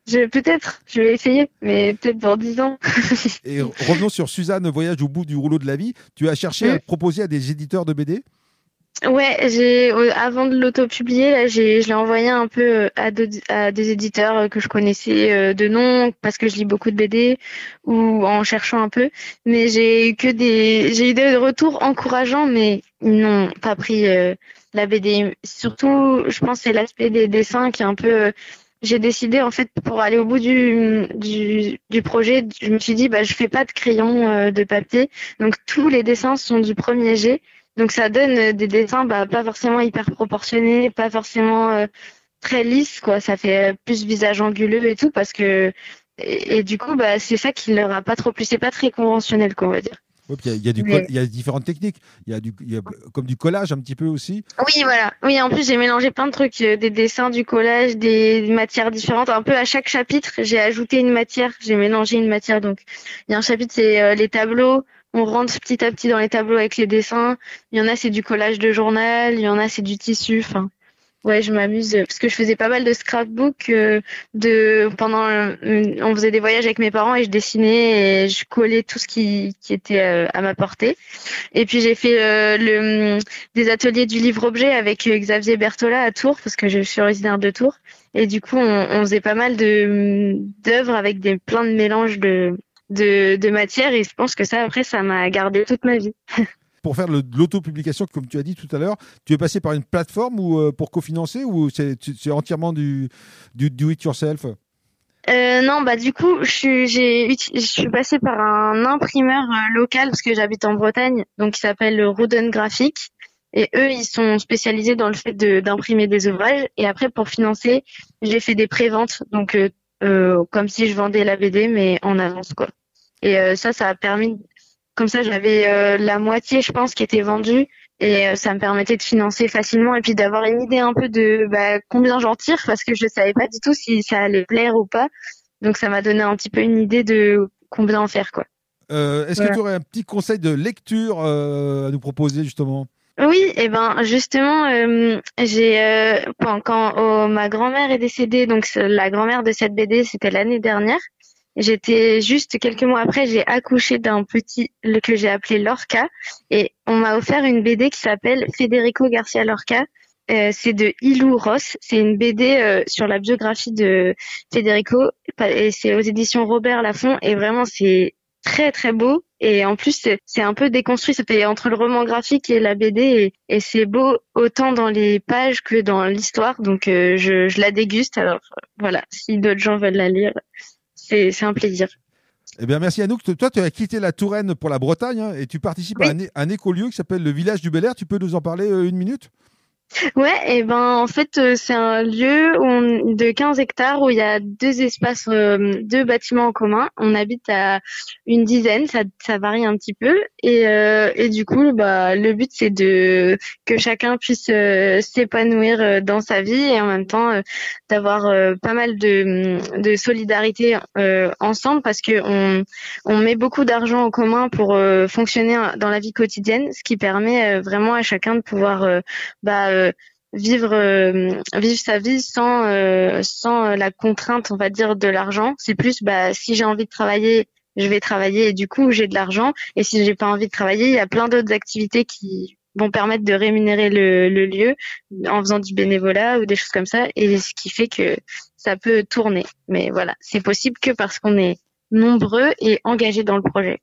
Je, peut-être, je vais essayer, mais peut-être dans dix ans. Et revenons sur Suzanne, Voyage au bout du rouleau de la vie. Tu as cherché à le proposer à des éditeurs de B D ? Ouais, j'ai euh, avant de l'auto-publier, là, j'ai je l'ai envoyé un peu euh, à, de- à des éditeurs euh, que je connaissais euh, de nom parce que je lis beaucoup de B D ou en cherchant un peu, mais j'ai eu que des j'ai eu des retours encourageants, mais ils n'ont pas pris euh, la B D. Surtout, je pense que c'est l'aspect des dessins qui est un peu. euh, J'ai décidé en fait pour aller au bout du du du projet, je me suis dit bah je fais pas de crayon euh, de papier, donc tous les dessins sont du premier jet. Donc ça donne euh, des dessins bah, pas forcément hyper proportionnés, pas forcément euh, très lisses, quoi. Ça fait euh, plus visage anguleux et tout parce que et, et du coup bah c'est ça qui leur a pas trop plu. C'est pas très conventionnel, quoi, on va dire. Ouais, puis il y a, il y a du Mais- coll- il y a différentes techniques. Il y a du, il y a comme du collage un petit peu aussi. Oui, voilà. Oui, en plus j'ai mélangé plein de trucs, euh, des dessins, du collage, des matières différentes. Un peu à chaque chapitre, j'ai ajouté une matière, j'ai mélangé une matière. Donc il y a un chapitre c'est euh, les tableaux. On rentre petit à petit dans les tableaux avec les dessins. Il y en a, c'est du collage de journal. Il y en a, c'est du tissu. Enfin, ouais, je m'amuse euh, parce que je faisais pas mal de scrapbook euh, de pendant. euh, on faisait des voyages avec mes parents et je dessinais et je collais tout ce qui qui était euh, à ma portée. Et puis j'ai fait euh, le des ateliers du livre-objet avec euh, Xavier Bertola à Tours parce que je suis originaire de Tours. Et du coup, on, on faisait pas mal de d'œuvres avec des plein de mélanges de de, de matière et je pense que ça après ça m'a gardé toute ma vie. Pour faire le- de l'autopublication, comme tu as dit tout à l'heure, tu es passé par une plateforme ou euh, pour cofinancer ou c'est tu- c'est entièrement du, du do it yourself? Euh, non, bah du coup, je suis j'ai uti- je suis passée par un imprimeur euh, local parce que j'habite en Bretagne, donc il s'appelle le Rouden Graphique et eux ils sont spécialisés dans le fait de d'imprimer des ouvrages et après pour financer, j'ai fait des préventes donc euh, euh, comme si je vendais la B D mais en avance quoi. Et euh, ça ça a permis comme ça j'avais euh, la moitié je pense qui était vendue et euh, ça me permettait de financer facilement et puis d'avoir une idée un peu de bah, combien j'en tire parce que je savais pas du tout si ça allait plaire ou pas. Donc ça m'a donné un petit peu une idée de combien en faire quoi. Euh, Est-ce Voilà. que tu aurais un petit conseil de lecture euh, à nous proposer justement? Oui, et ben justement, euh, j'ai euh, quand, quand oh, ma grand-mère est décédée, donc c'est la grand-mère de cette B D, c'était l'année dernière. J'étais juste quelques mois après, j'ai accouché d'un petit le, que j'ai appelé Lorca, et on m'a offert une B D qui s'appelle Federico Garcia Lorca. Euh, c'est de Ilou Ross. C'est une B D euh, sur la biographie de Federico, et c'est aux éditions Robert Laffont, et vraiment c'est très très beau. Et en plus, c'est, c'est un peu déconstruit. C'était entre le roman graphique et la B D. Et, et c'est beau autant dans les pages que dans l'histoire. Donc, euh, je, je la déguste. Alors, voilà. Si d'autres gens veulent la lire, c'est, c'est un plaisir. Eh bien, merci Anouk. Toi, tu as quitté la Touraine pour la Bretagne hein, et tu participes Oui. à un, é- un écolieu qui s'appelle le Village du Bel Air. Tu peux nous en parler euh, une minute? Ouais, et ben en fait euh, c'est un lieu où on- de quinze hectares où il y a deux espaces, euh, deux bâtiments en commun. On habite à une dizaine, ça, ça varie un petit peu. Et, euh, et du coup, bah le but c'est de que chacun puisse euh, s'épanouir euh, dans sa vie et en même temps euh, d'avoir euh, pas mal de, de solidarité euh, ensemble parce que on, on met beaucoup d'argent en commun pour euh, fonctionner dans la vie quotidienne, ce qui permet euh, vraiment à chacun de pouvoir euh, bah euh, vivre euh, vivre sa vie sans euh, sans euh, la contrainte on va dire de l'argent. C'est plus bah si j'ai envie de travailler je vais travailler et du coup j'ai de l'argent et si j'ai pas envie de travailler il y a plein d'autres activités qui vont permettre de rémunérer le, le lieu en faisant du bénévolat ou des choses comme ça et ce qui fait que ça peut tourner. Mais voilà, c'est possible que parce qu'on est nombreux et engagés dans le projet.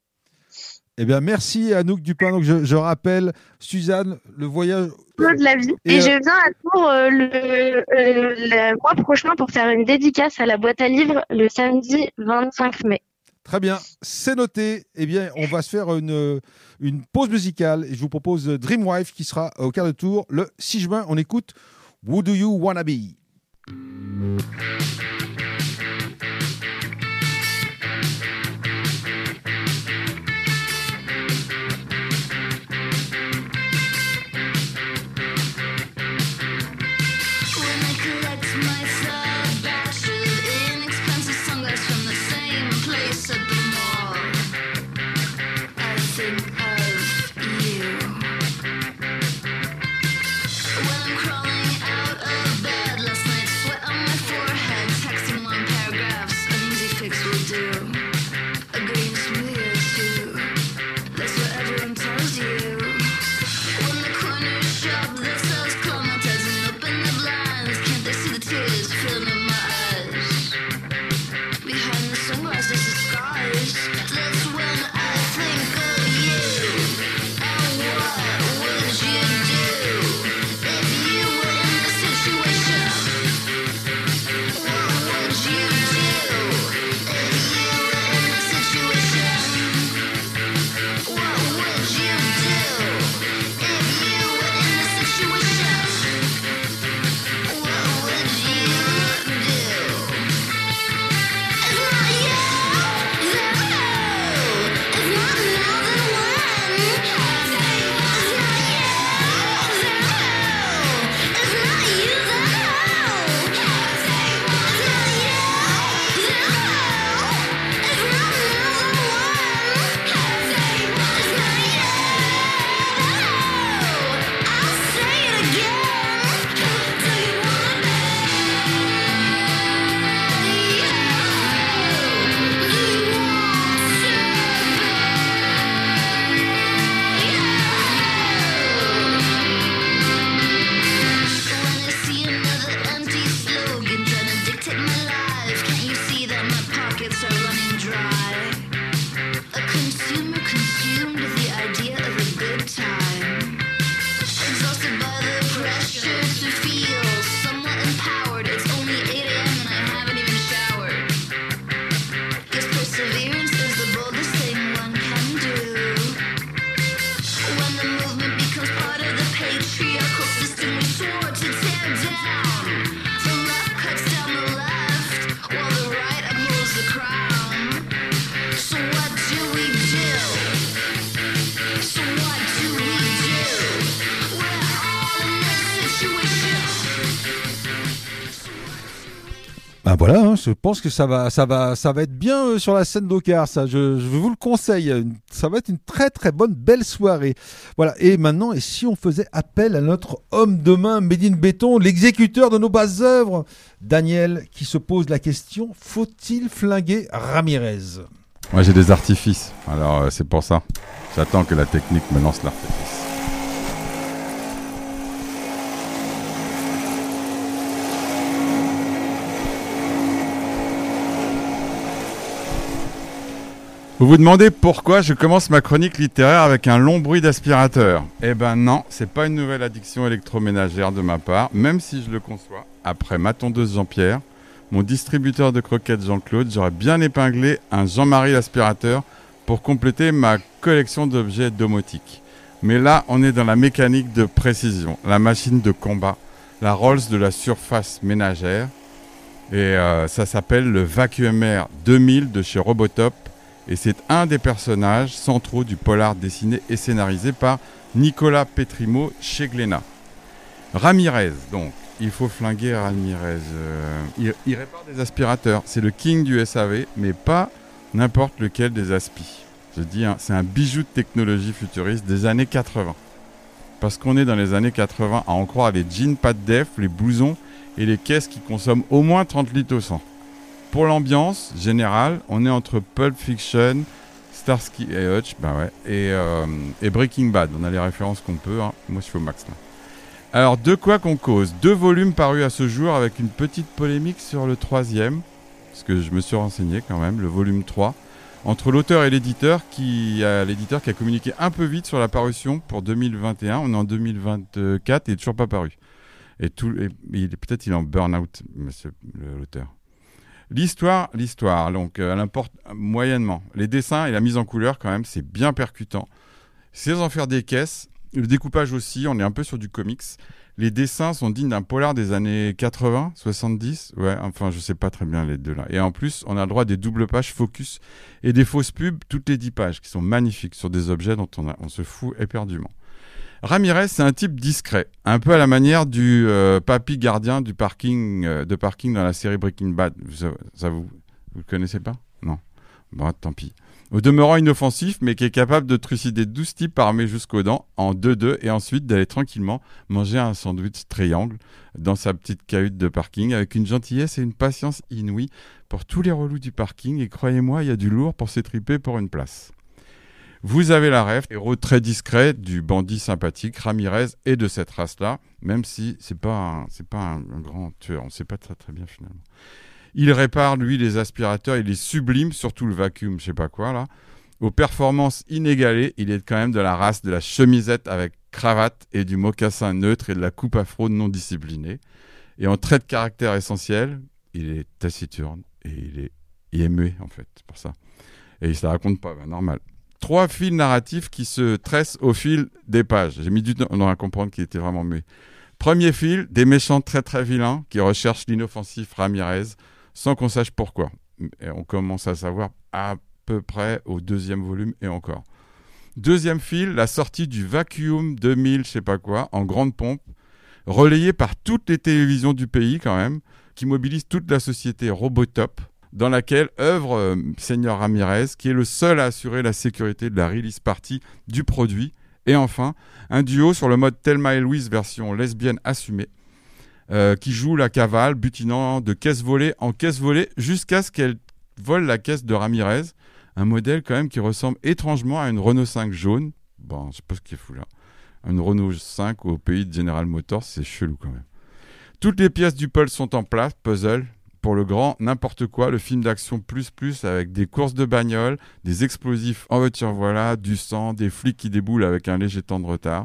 Eh bien, merci Anouk Dupin. Donc, je, je rappelle, Suzanne, le voyage. De la vie. Et, Et, euh, je viens à Tours euh, le, euh, le mois prochain pour faire une dédicace à la boîte à livres le samedi vingt-cinq mai. Très bien, c'est noté. Eh bien, on va se faire une, une pause musicale et je vous propose Dreamwife qui sera au quart de tour le six juin. On écoute Who Do You Wanna Be? When I collect my third batch of inexpensive sunglasses from the same place at the mall, I think of you. When I'm crawling out of bed last night, sweat on my forehead, texting long paragraphs. Ben voilà, hein, je pense que ça va, ça va, ça va être bien euh, sur la scène d'Ocar. Ça, je, je vous le conseille. Une- ça va être une très très bonne belle soirée. Voilà. Et maintenant, et si on faisait appel à notre homme de main, made in béton, l'exécuteur de nos basses œuvres, Daniel, qui se pose la question faut-il flinguer Ramirez? Moi j'ai des artifices, alors euh, c'est pour ça. J'attends que la technique me lance l'artifice. Vous vous demandez pourquoi je commence ma chronique littéraire avec un long bruit d'aspirateur. Eh ben non, c'est pas une nouvelle addiction électroménagère de ma part, même si je le conçois. Après ma tondeuse Jean-Pierre, mon distributeur de croquettes Jean-Claude, j'aurais bien épinglé un Jean-Marie l'aspirateur pour compléter ma collection d'objets domotiques. Mais là, on est dans la mécanique de précision, la machine de combat, la Rolls de la surface ménagère. Et euh, ça s'appelle le Vacuumer deux mille de chez Robotop. Et c'est un des personnages centraux du polar dessiné et scénarisé par Nicolas Petrimo chez Glénat. Ramirez, donc. Il faut flinguer Ramirez. Euh, il, il répare des aspirateurs. C'est le king du S A V, mais pas n'importe lequel des aspis. Je dis, hein, c'est un bijou de technologie futuriste des années quatre-vingts. Parce qu'on est dans les années quatre-vingts, à en croire les jeans pas de def, les blousons et les caisses qui consomment au moins trente litres au cent. Pour l'ambiance générale, on est entre Pulp Fiction, Starsky et Hutch, bah ouais, et, euh, et Breaking Bad. On a les références qu'on peut. Hein. Moi, je suis au max là. Alors, de quoi qu'on cause? Deux volumes parus à ce jour avec une petite polémique sur le troisième, parce que je me suis renseigné quand même, le volume trois, entre l'auteur et l'éditeur qui a, l'éditeur qui a communiqué un peu vite sur la parution pour deux mille vingt et un. On est en deux mille vingt-quatre et il n'est toujours pas paru. Et tout, et, il, peut-être il est en burn-out, monsieur le- l'auteur. L'histoire, l'histoire, donc euh, elle importe moyennement. Les dessins et la mise en couleur, quand même, c'est bien percutant. Sans en faire des caisses, le découpage aussi, on est un peu sur du comics. Les dessins sont dignes d'un polar des années quatre-vingts, soixante-dix. Ouais, enfin, je sais pas très bien les deux là. Et en plus, on a le droit à des doubles pages focus et des fausses pubs, toutes les dix pages, qui sont magnifiques sur des objets dont on, a, on se fout éperdument. Ramirez, c'est un type discret, un peu à la manière du euh, papy gardien du parking, euh, de parking dans la série Breaking Bad. Ça, ça vous, vous le connaissez pas? Non. Bon, tant pis. Au demeurant inoffensif, mais qui est capable de trucider douze types armés jusqu'aux dents en deux deux et ensuite d'aller tranquillement manger un sandwich triangle dans sa petite cahute de parking avec une gentillesse et une patience inouïe pour tous les relous du parking. Et croyez-moi, il y a du lourd pour s'étriper pour une place. Vous avez la rêve, héros très discret du bandit sympathique Ramirez et de cette race-là, même si c'est pas un, c'est pas un, un grand tueur, on sait pas très très bien finalement. Il répare lui les aspirateurs, il est sublime, surtout le vacuum, je sais pas quoi là. Aux performances inégalées, il est quand même de la race de la chemisette avec cravate et du mocassin neutre et de la coupe afro non disciplinée. Et en trait de caractère essentiel, il est taciturne et il est, il est muet en fait, c'est pour ça. Et il se la raconte pas, bah, normal. Trois fils narratifs qui se tressent au fil des pages. J'ai mis du temps à comprendre qu'il était vraiment muet. Premier fil, des méchants très très vilains qui recherchent l'inoffensif Ramirez sans qu'on sache pourquoi. Et on commence à savoir à peu près au deuxième volume et encore. Deuxième fil, la sortie du Vacuum deux mille, je sais pas quoi, en grande pompe, relayée par toutes les télévisions du pays quand même, qui mobilise toute la société Robotop, dans laquelle œuvre euh, Seigneur Ramirez, qui est le seul à assurer la sécurité de la release party du produit. Et enfin, un duo sur le mode Thelma et Louise version lesbienne assumée, euh, qui joue la cavale, butinant de caisse volée en caisse volée, jusqu'à ce qu'elle vole la caisse de Ramirez, un modèle quand même qui ressemble étrangement à une Renault cinq jaune. Bon, je sais pas ce qu'il est fou là. Une Renault cinq au pays de General Motors, c'est chelou quand même. Toutes les pièces du puzzle sont en place, puzzle, pour le grand n'importe quoi, le film d'action plus plus avec des courses de bagnole, des explosifs en voiture voilà, du sang, des flics qui déboulent avec un léger temps de retard.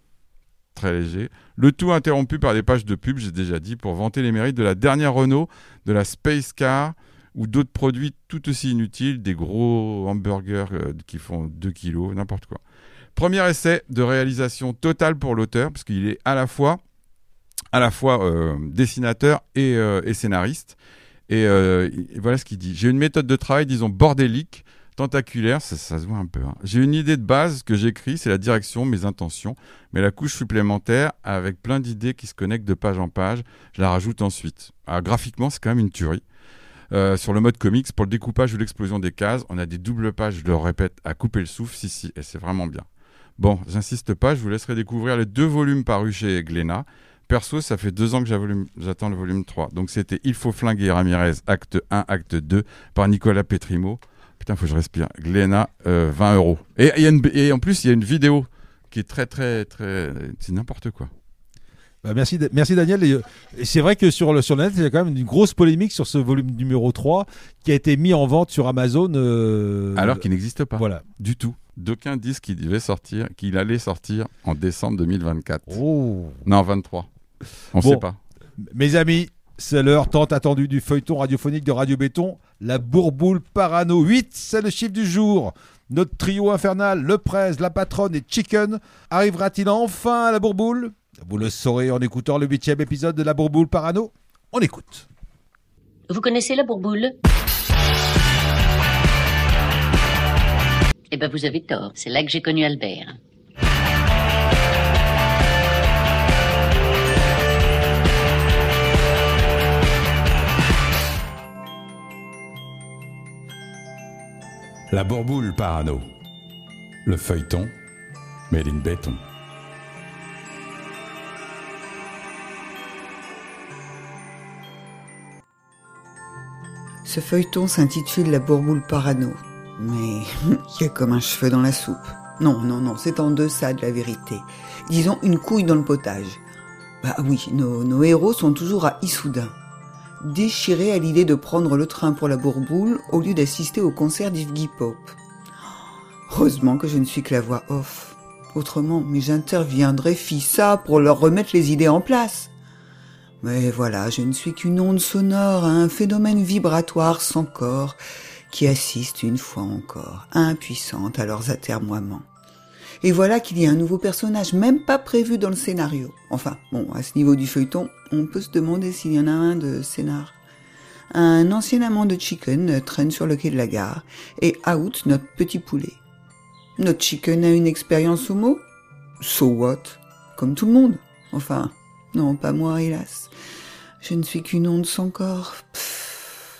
Très léger. Le tout interrompu par des pages de pub, j'ai déjà dit, pour vanter les mérites de la dernière Renault, de la Space Car ou d'autres produits tout aussi inutiles, des gros hamburgers euh, qui font deux kilos, n'importe quoi. Premier essai de réalisation totale pour l'auteur, parce qu'il est à la fois à la fois euh, dessinateur et, euh, et scénariste. Et, euh, et voilà ce qu'il dit. J'ai une méthode de travail, disons, bordélique, Tentaculaire, ça, ça se voit un peu. Hein. J'ai une idée de base que j'écris, c'est la direction, mes intentions, mais la couche supplémentaire, avec plein d'idées qui se connectent de page en page, je la rajoute ensuite. Alors, graphiquement, c'est quand même une tuerie. Euh, sur le mode comics, pour le découpage ou l'explosion des cases, on a des doubles pages, je le répète, à couper le souffle, si, si, et c'est vraiment bien. Bon, j'insiste pas, je vous laisserai découvrir les deux volumes parus chez Glénat. Perso, ça fait deux ans que j'attends le volume trois. Donc c'était Il faut flinguer Ramirez, acte un, acte deux, par Nicolas Petrimo. Putain, faut que je respire. Glénat, euh, vingt euros. Et, et, une, et en plus, il y a une vidéo qui est très, très, très... C'est n'importe quoi. Bah merci, merci Daniel. Et, et c'est vrai que sur le, sur le net, il y a quand même une grosse polémique sur ce volume numéro trois qui a été mis en vente sur Amazon. Euh... Alors qu'il n'existe pas. Voilà. Du tout. D'aucuns disent qu'il devait sortir, qu'il allait sortir en décembre deux mille vingt-quatre. Oh. Non, vingt-trois. On ne bon, sait pas. Mes amis, c'est l'heure tant attendue du feuilleton radiophonique de Radio Béton. La Bourboule Parano huit, c'est le chiffre du jour. Notre trio infernal, Le Prez, La Patronne et Chicken, arrivera-t-il enfin à la Bourboule ? Vous le saurez en écoutant le huitième épisode de la Bourboule Parano. On écoute. Vous connaissez la Bourboule ? Eh ben vous avez tort, c'est là que j'ai connu Albert. La Bourboule Parano. Le feuilleton, made in béton. Ce feuilleton s'intitule La Bourboule Parano. Mais il y a comme un cheveu dans la soupe. Non, non, non, c'est en deçà de la vérité. Disons une couille dans le potage. Bah oui, nos, nos héros sont toujours à Issoudun. Déchirés à l'idée de prendre le train pour la Bourboule au lieu d'assister au concert d'Yves Guy Pop. Heureusement que je ne suis que la voix off. Autrement, mais j'interviendrais fissa pour leur remettre les idées en place. Mais voilà, je ne suis qu'une onde sonore, un phénomène vibratoire sans corps qui assiste une fois encore, impuissante à leurs atermoiements. Et voilà qu'il y a un nouveau personnage, même pas prévu dans le scénario. Enfin, bon, à ce niveau du feuilleton, on peut se demander s'il y en a un de scénar. Un ancien amant de Chicken traîne sur le quai de la gare, et out notre petit poulet. Notre Chicken a une expérience homo ? So what ? Comme tout le monde. Enfin, non, pas moi, hélas. Je ne suis qu'une onde sans corps. Pff.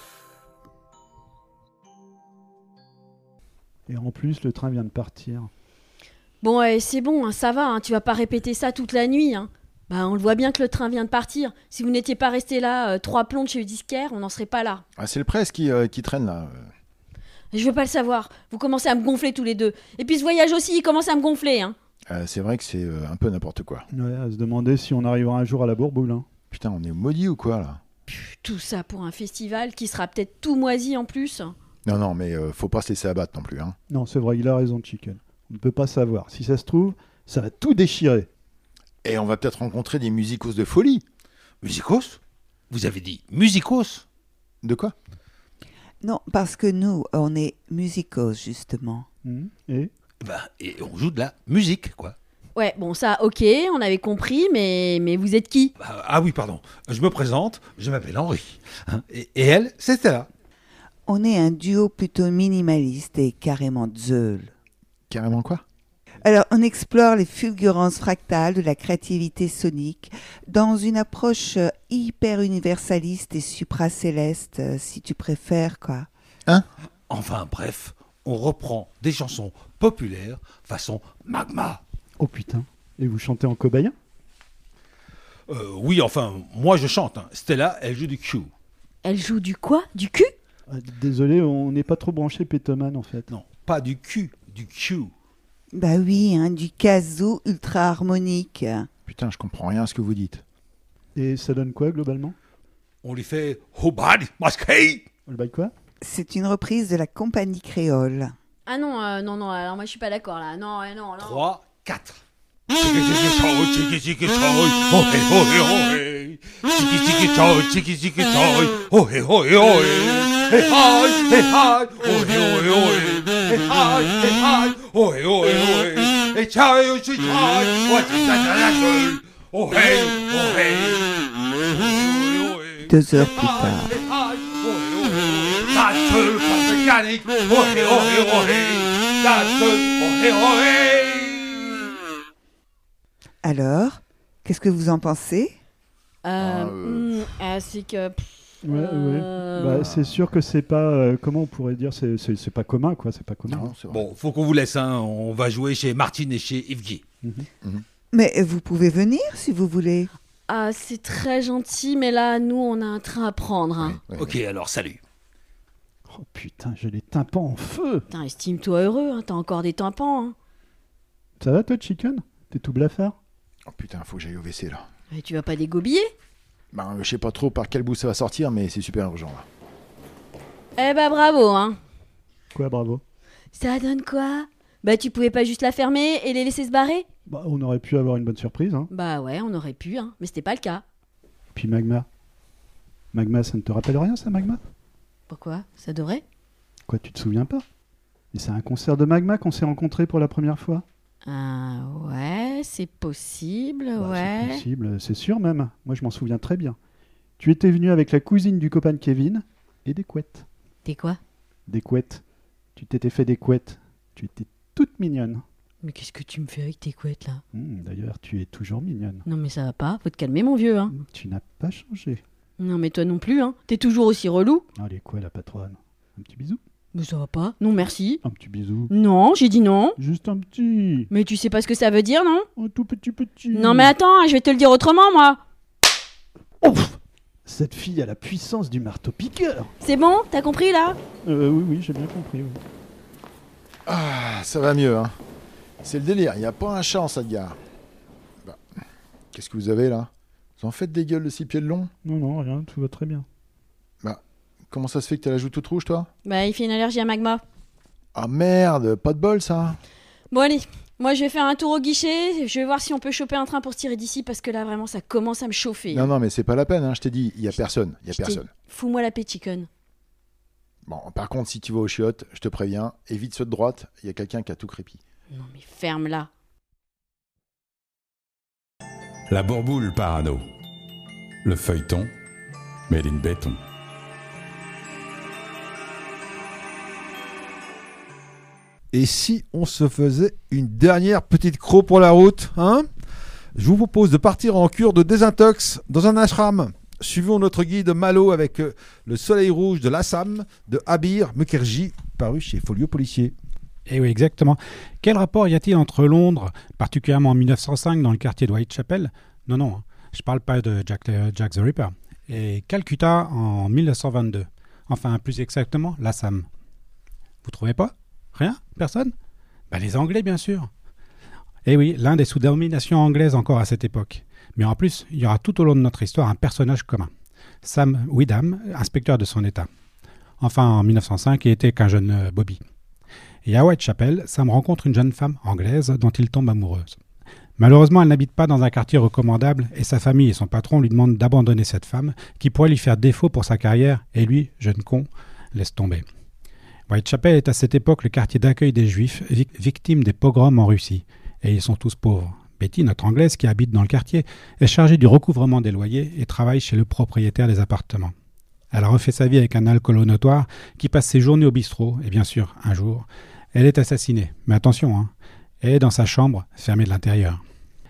Et en plus, le train vient de partir. Bon, ouais, c'est bon, hein, ça va, hein, tu vas pas répéter ça toute la nuit. Hein. Bah, on le voit bien que le train vient de partir. Si vous n'étiez pas resté là, euh, trois plombs chez le disquaire, on n'en serait pas là. Ah, c'est le presse qui, euh, qui traîne là. Je veux pas le savoir. Vous commencez à me gonfler tous les deux. Et puis ce voyage aussi, il commence à me gonfler. Hein. Euh, c'est vrai que c'est euh, un peu n'importe quoi. Ouais, à se demander si on arrivera un jour à la Bourboule. Hein. Putain, on est maudit ou quoi là ? Pff, tout ça pour un festival qui sera peut-être tout moisi en plus. Non, non, mais euh, faut pas se laisser abattre non plus. Hein. Non, c'est vrai, il a raison, Chicken. On ne peut pas savoir. Si ça se trouve, ça va tout déchirer. Et on va peut-être rencontrer des musicos de folie. Musicos ? Vous avez dit musicos ? De quoi ? Non, parce que nous, on est musicos, justement. Mmh. Et bah, et on joue de la musique, quoi. Ouais, bon, ça, ok, on avait compris, mais, mais vous êtes qui ? bah, Ah oui, pardon. Je me présente, je m'appelle Henri. Hein, et, et elle, c'est Stella. On est un duo plutôt minimaliste et carrément zeul. Carrément quoi ? Alors, on explore les fulgurances fractales de la créativité sonique dans une approche hyper universaliste et supracéleste, si tu préfères, quoi. Hein ? Enfin, bref, on reprend des chansons populaires façon magma. Oh putain, et vous chantez en cobayen ? euh, Oui, enfin, moi je chante. Hein. Stella, elle joue du Q. Elle joue du quoi ? Du cul ? ah, Désolé, on n'est pas trop branché pétoman en fait. Non, pas du Q, du Q. Bah oui, hein, du kazoo ultra harmonique. Putain, je comprends rien à ce que vous dites. Et ça donne quoi globalement ? On lui fait Oh bad, masqué. Le bail quoi ? C'est une reprise de la compagnie créole. Ah non, euh, non, non, alors moi je suis pas d'accord là. Non, euh, non, non. trois, quatre. Tiki tiki chow, tiki tiki chow, oh hey oh hey oh hey. Tiki tiki chow, tiki tiki chow, oh hey oh hey oh hey. Hey hi, hey hi, oh hey oh hey oh hey. Hey hi, hey hi, oh hey oh hey oh hey. Hey chow, oh chi chow, oh chi cha cha cha cha. Oh hey, oh hey. Deux heures plus tard. Hey hi, oh hey oh hey. mécanique. Oh, oh, oh, oh, that's oh, oh, oh. Alors, qu'est-ce que vous en pensez? Euh, Ah, euh, hmm, ah, c'est que. pff, Ouais, euh, ouais. Bah, c'est sûr que c'est pas. euh, comment on pourrait dire? C'est, c'est, c'est pas commun, quoi. C'est pas commun. Non, c'est vrai. Bon, faut qu'on vous laisse, hein. On va jouer chez Martine et chez Yves Guy. Mais vous pouvez venir si vous voulez. Ah, c'est très gentil, mais là, nous, on a un train à prendre. Hein. Ouais, Ok, alors salut. Oh putain, j'ai les tympans en feu. Putain, estime-toi heureux, hein, t'as encore des tympans. Hein. Ça va, toi, Chicken? T'es tout blafard? Oh putain, faut que j'aille au W C là. Et tu vas pas dégobiller? Ben, je sais pas trop par quel bout ça va sortir, mais c'est super urgent là. Eh bah bravo, hein. Quoi, bravo? Ça donne quoi? Bah tu pouvais pas juste la fermer et les laisser se barrer? Bah, on aurait pu avoir une bonne surprise, hein. Bah ouais, on aurait pu, hein, mais c'était pas le cas. Puis Magma. Magma, ça ne te rappelle rien, ça, Magma? Pourquoi? Ça devrait? Quoi, tu te souviens pas? Et c'est un concert de Magma qu'on s'est rencontrés pour la première fois? Ah ouais, c'est possible, Bah, ouais. C'est possible, c'est sûr même. Moi, je m'en souviens très bien. Tu étais venu avec la cousine du copain de Kevin et des couettes. T'es quoi? Des couettes. Tu t'étais fait des couettes. Tu étais toute mignonne. Mais qu'est-ce que tu me fais avec tes couettes là? Hum, D'ailleurs, tu es toujours mignonne. Non mais ça va pas, faut te calmer mon vieux, hein. Tu n'as pas changé. Non mais toi non plus, hein. T'es toujours aussi relou. Allez, quoi, la patronne? Un petit bisou? Mais ça va pas. Non merci. Un petit bisou? Non, j'ai dit non. Juste un petit. Mais tu sais pas ce que ça veut dire, non? Un tout petit petit. Non mais attends, je vais te le dire autrement, moi. Ouf! Cette fille a la puissance du marteau-piqueur. C'est bon? T'as compris là? Euh, oui, oui, j'ai bien compris. Oui. Ah, ça va mieux, hein. C'est le délire, il n'y a pas un chat en cette gare. Bah, qu'est-ce que vous avez là? Vous en faites des gueules de six pieds de long? Non, non, rien, tout va très bien. Bah, comment ça se fait que t'as la joue toute rouge, toi? Bah il fait une allergie à Magma. Ah merde, pas de bol ça. Bon allez, moi je vais faire un tour au guichet, je vais voir si on peut choper un train pour se tirer d'ici parce que là vraiment ça commence à me chauffer. Non, non, mais c'est pas la peine, hein. Je t'ai dit, il y a personne, il y a Je t'ai- personne. Fous-moi la paix, chicken. Bon, par contre, si tu vas aux chiottes, je te préviens, évite ceux de droite, il y a quelqu'un qui a tout crépi. Non mais ferme-la. La bourboule parano. Le feuilleton, made in béton. Et si on se faisait une dernière petite croc pour la route, hein? Je vous propose de partir en cure de désintox dans un ashram. Suivons notre guide Malo avec euh, Le Soleil Rouge de l'Assam de Abir Mukherjee, paru chez Folio Policier. Eh oui, exactement. Quel rapport y a-t-il entre Londres, particulièrement en mille neuf cent cinq dans le quartier de Whitechapel? Non, non, je parle pas de Jack, euh, Jack the Ripper. Et Calcutta en mille neuf cent vingt-deux. Enfin, plus exactement, l'Assam. Vous trouvez pas? Rien? Personne? Bah, les Anglais, bien sûr. Eh oui, l'Inde est sous domination anglaise encore à cette époque. Mais en plus, il y aura tout au long de notre histoire un personnage commun. Sam Widham, inspecteur de son état. Enfin, en mille neuf cent cinq, il était qu'un jeune euh, Bobby. Et à Whitechapel, Sam rencontre une jeune femme anglaise dont il tombe amoureuse. Malheureusement, elle n'habite pas dans un quartier recommandable et sa famille et son patron lui demandent d'abandonner cette femme qui pourrait lui faire défaut pour sa carrière et lui, jeune con, laisse tomber. Whitechapel est à cette époque le quartier d'accueil des Juifs vic- victimes des pogroms en Russie. Et ils sont tous pauvres. Betty, notre Anglaise qui habite dans le quartier, est chargée du recouvrement des loyers et travaille chez le propriétaire des appartements. Elle a refait sa vie avec un alcoolo notoire qui passe ses journées au bistrot. Et bien sûr, un jour, elle est assassinée. Mais attention, hein, elle est dans sa chambre, fermée de l'intérieur.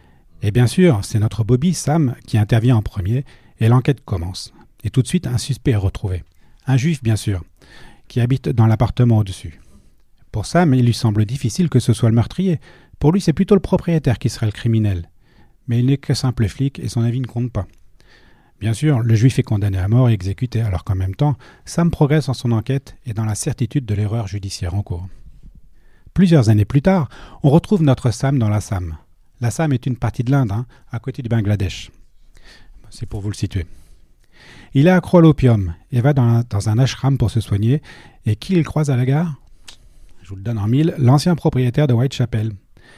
Et bien sûr, c'est notre Bobby, Sam, qui intervient en premier et l'enquête commence. Et tout de suite, un suspect est retrouvé. Un juif, bien sûr, qui habite dans l'appartement au-dessus. Pour Sam, il lui semble difficile que ce soit le meurtrier. Pour lui, c'est plutôt le propriétaire qui serait le criminel. Mais il n'est que simple flic et son avis ne compte pas. Bien sûr, le juif est condamné à mort et exécuté, alors qu'en même temps, Sam progresse dans son enquête et dans la certitude de l'erreur judiciaire en cours. Plusieurs années plus tard, on retrouve notre Sam dans l'Assam. L'Assam est une partie de l'Inde, hein, à côté du Bangladesh. C'est pour vous le situer. Il est accro à l'opium et va dans, un, dans un ashram pour se soigner. Et qui il croise à la gare? Je vous le donne en mille, l'ancien propriétaire de Whitechapel.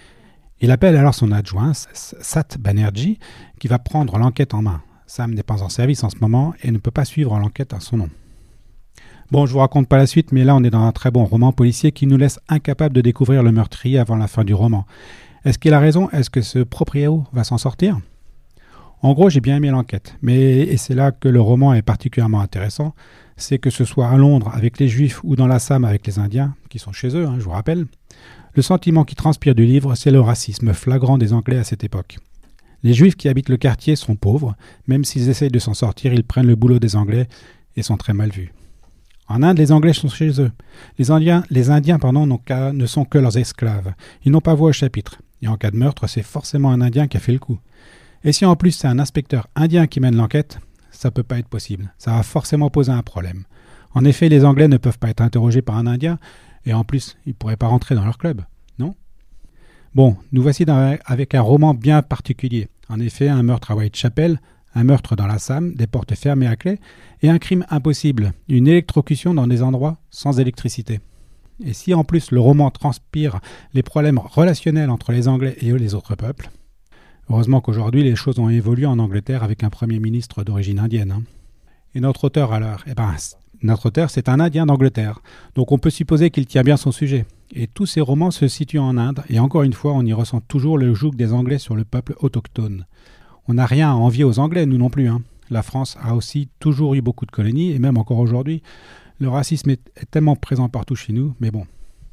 Il appelle alors son adjoint, Sat Banerjee, qui va prendre l'enquête en main. Sam n'est pas en service en ce moment et ne peut pas suivre l'enquête à son nom. Bon, je vous raconte pas la suite, mais là on est dans un très bon roman policier qui nous laisse incapables de découvrir le meurtrier avant la fin du roman. Est-ce qu'il a raison? Est-ce que ce proprio va s'en sortir? En gros, j'ai bien aimé l'enquête, mais et c'est là que le roman est particulièrement intéressant, c'est que ce soit à Londres avec les Juifs ou dans l'Assam avec les Indiens, qui sont chez eux, hein, je vous rappelle, le sentiment qui transpire du livre, c'est le racisme flagrant des Anglais à cette époque. Les Juifs qui habitent le quartier sont pauvres, même s'ils essayent de s'en sortir, ils prennent le boulot des Anglais et sont très mal vus. En Inde, les Anglais sont chez eux. Les Indiens, les Indiens pardon, n'ont qu'à- ne sont que leurs esclaves. Ils n'ont pas voix au chapitre. Et en cas de meurtre, c'est forcément un Indien qui a fait le coup. Et si en plus c'est un inspecteur indien qui mène l'enquête, ça peut pas être possible. Ça va forcément poser un problème. En effet, les Anglais ne peuvent pas être interrogés par un Indien, et en plus, ils pourraient pas rentrer dans leur club, non ? Bon, nous voici dans- avec un roman bien particulier. En effet, un meurtre à Whitechapel, un meurtre dans l'Assam, des portes fermées à clé, et un crime impossible, une électrocution dans des endroits sans électricité. Et si en plus le roman transpire les problèmes relationnels entre les Anglais et les autres peuples, heureusement qu'aujourd'hui les choses ont évolué en Angleterre avec un Premier ministre d'origine indienne. hein. Et notre auteur alors, eh ben, c- notre auteur c'est un Indien d'Angleterre, donc on peut supposer qu'il tient bien son sujet. Et tous ces romans se situent en Inde, et encore une fois on y ressent toujours le joug des Anglais sur le peuple autochtone. On n'a rien à envier aux Anglais, nous non plus. hein. La France a aussi toujours eu beaucoup de colonies, et même encore aujourd'hui, le racisme est, est tellement présent partout chez nous, mais bon,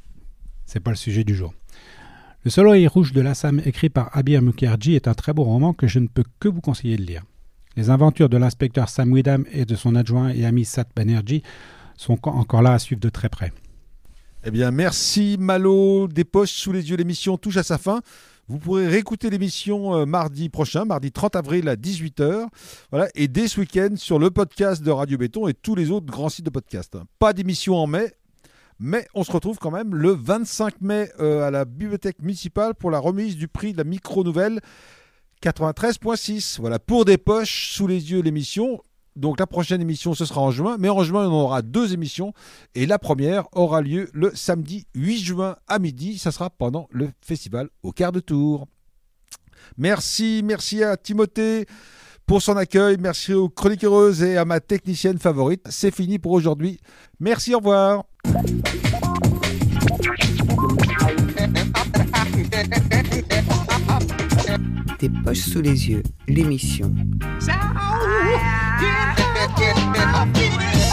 c'est pas le sujet du jour. Le Soleil rouge de l'Assam, écrit par Abir Mukherjee, est un très beau roman que je ne peux que vous conseiller de lire. Les aventures de l'inspecteur Sam Widam et de son adjoint et ami Sat Banerjee sont co- encore là à suivre de très près. Eh bien, merci Malo. Des poches sous les yeux, l'émission touche à sa fin. Vous pourrez réécouter l'émission euh, mardi prochain, mardi trente avril à dix-huit heures. Voilà, et dès ce week-end sur le podcast de Radio Béton et tous les autres grands sites de podcast. Pas d'émission en mai, mais on se retrouve quand même le vingt-cinq mai euh, à la bibliothèque municipale pour la remise du prix de la micro-nouvelle quatre-vingt-treize point six. Voilà, pour des poches sous les yeux, l'émission. Donc la prochaine émission, ce sera en juin. Mais en juin, on aura deux émissions. Et la première aura lieu le samedi huit juin à midi. Ça sera pendant le festival au quart de tour. Merci, merci à Timothée pour son accueil. Merci aux chroniqueuses et à ma technicienne favorite. C'est fini pour aujourd'hui. Merci, au revoir. Des poches sous les yeux, l'émission. So, you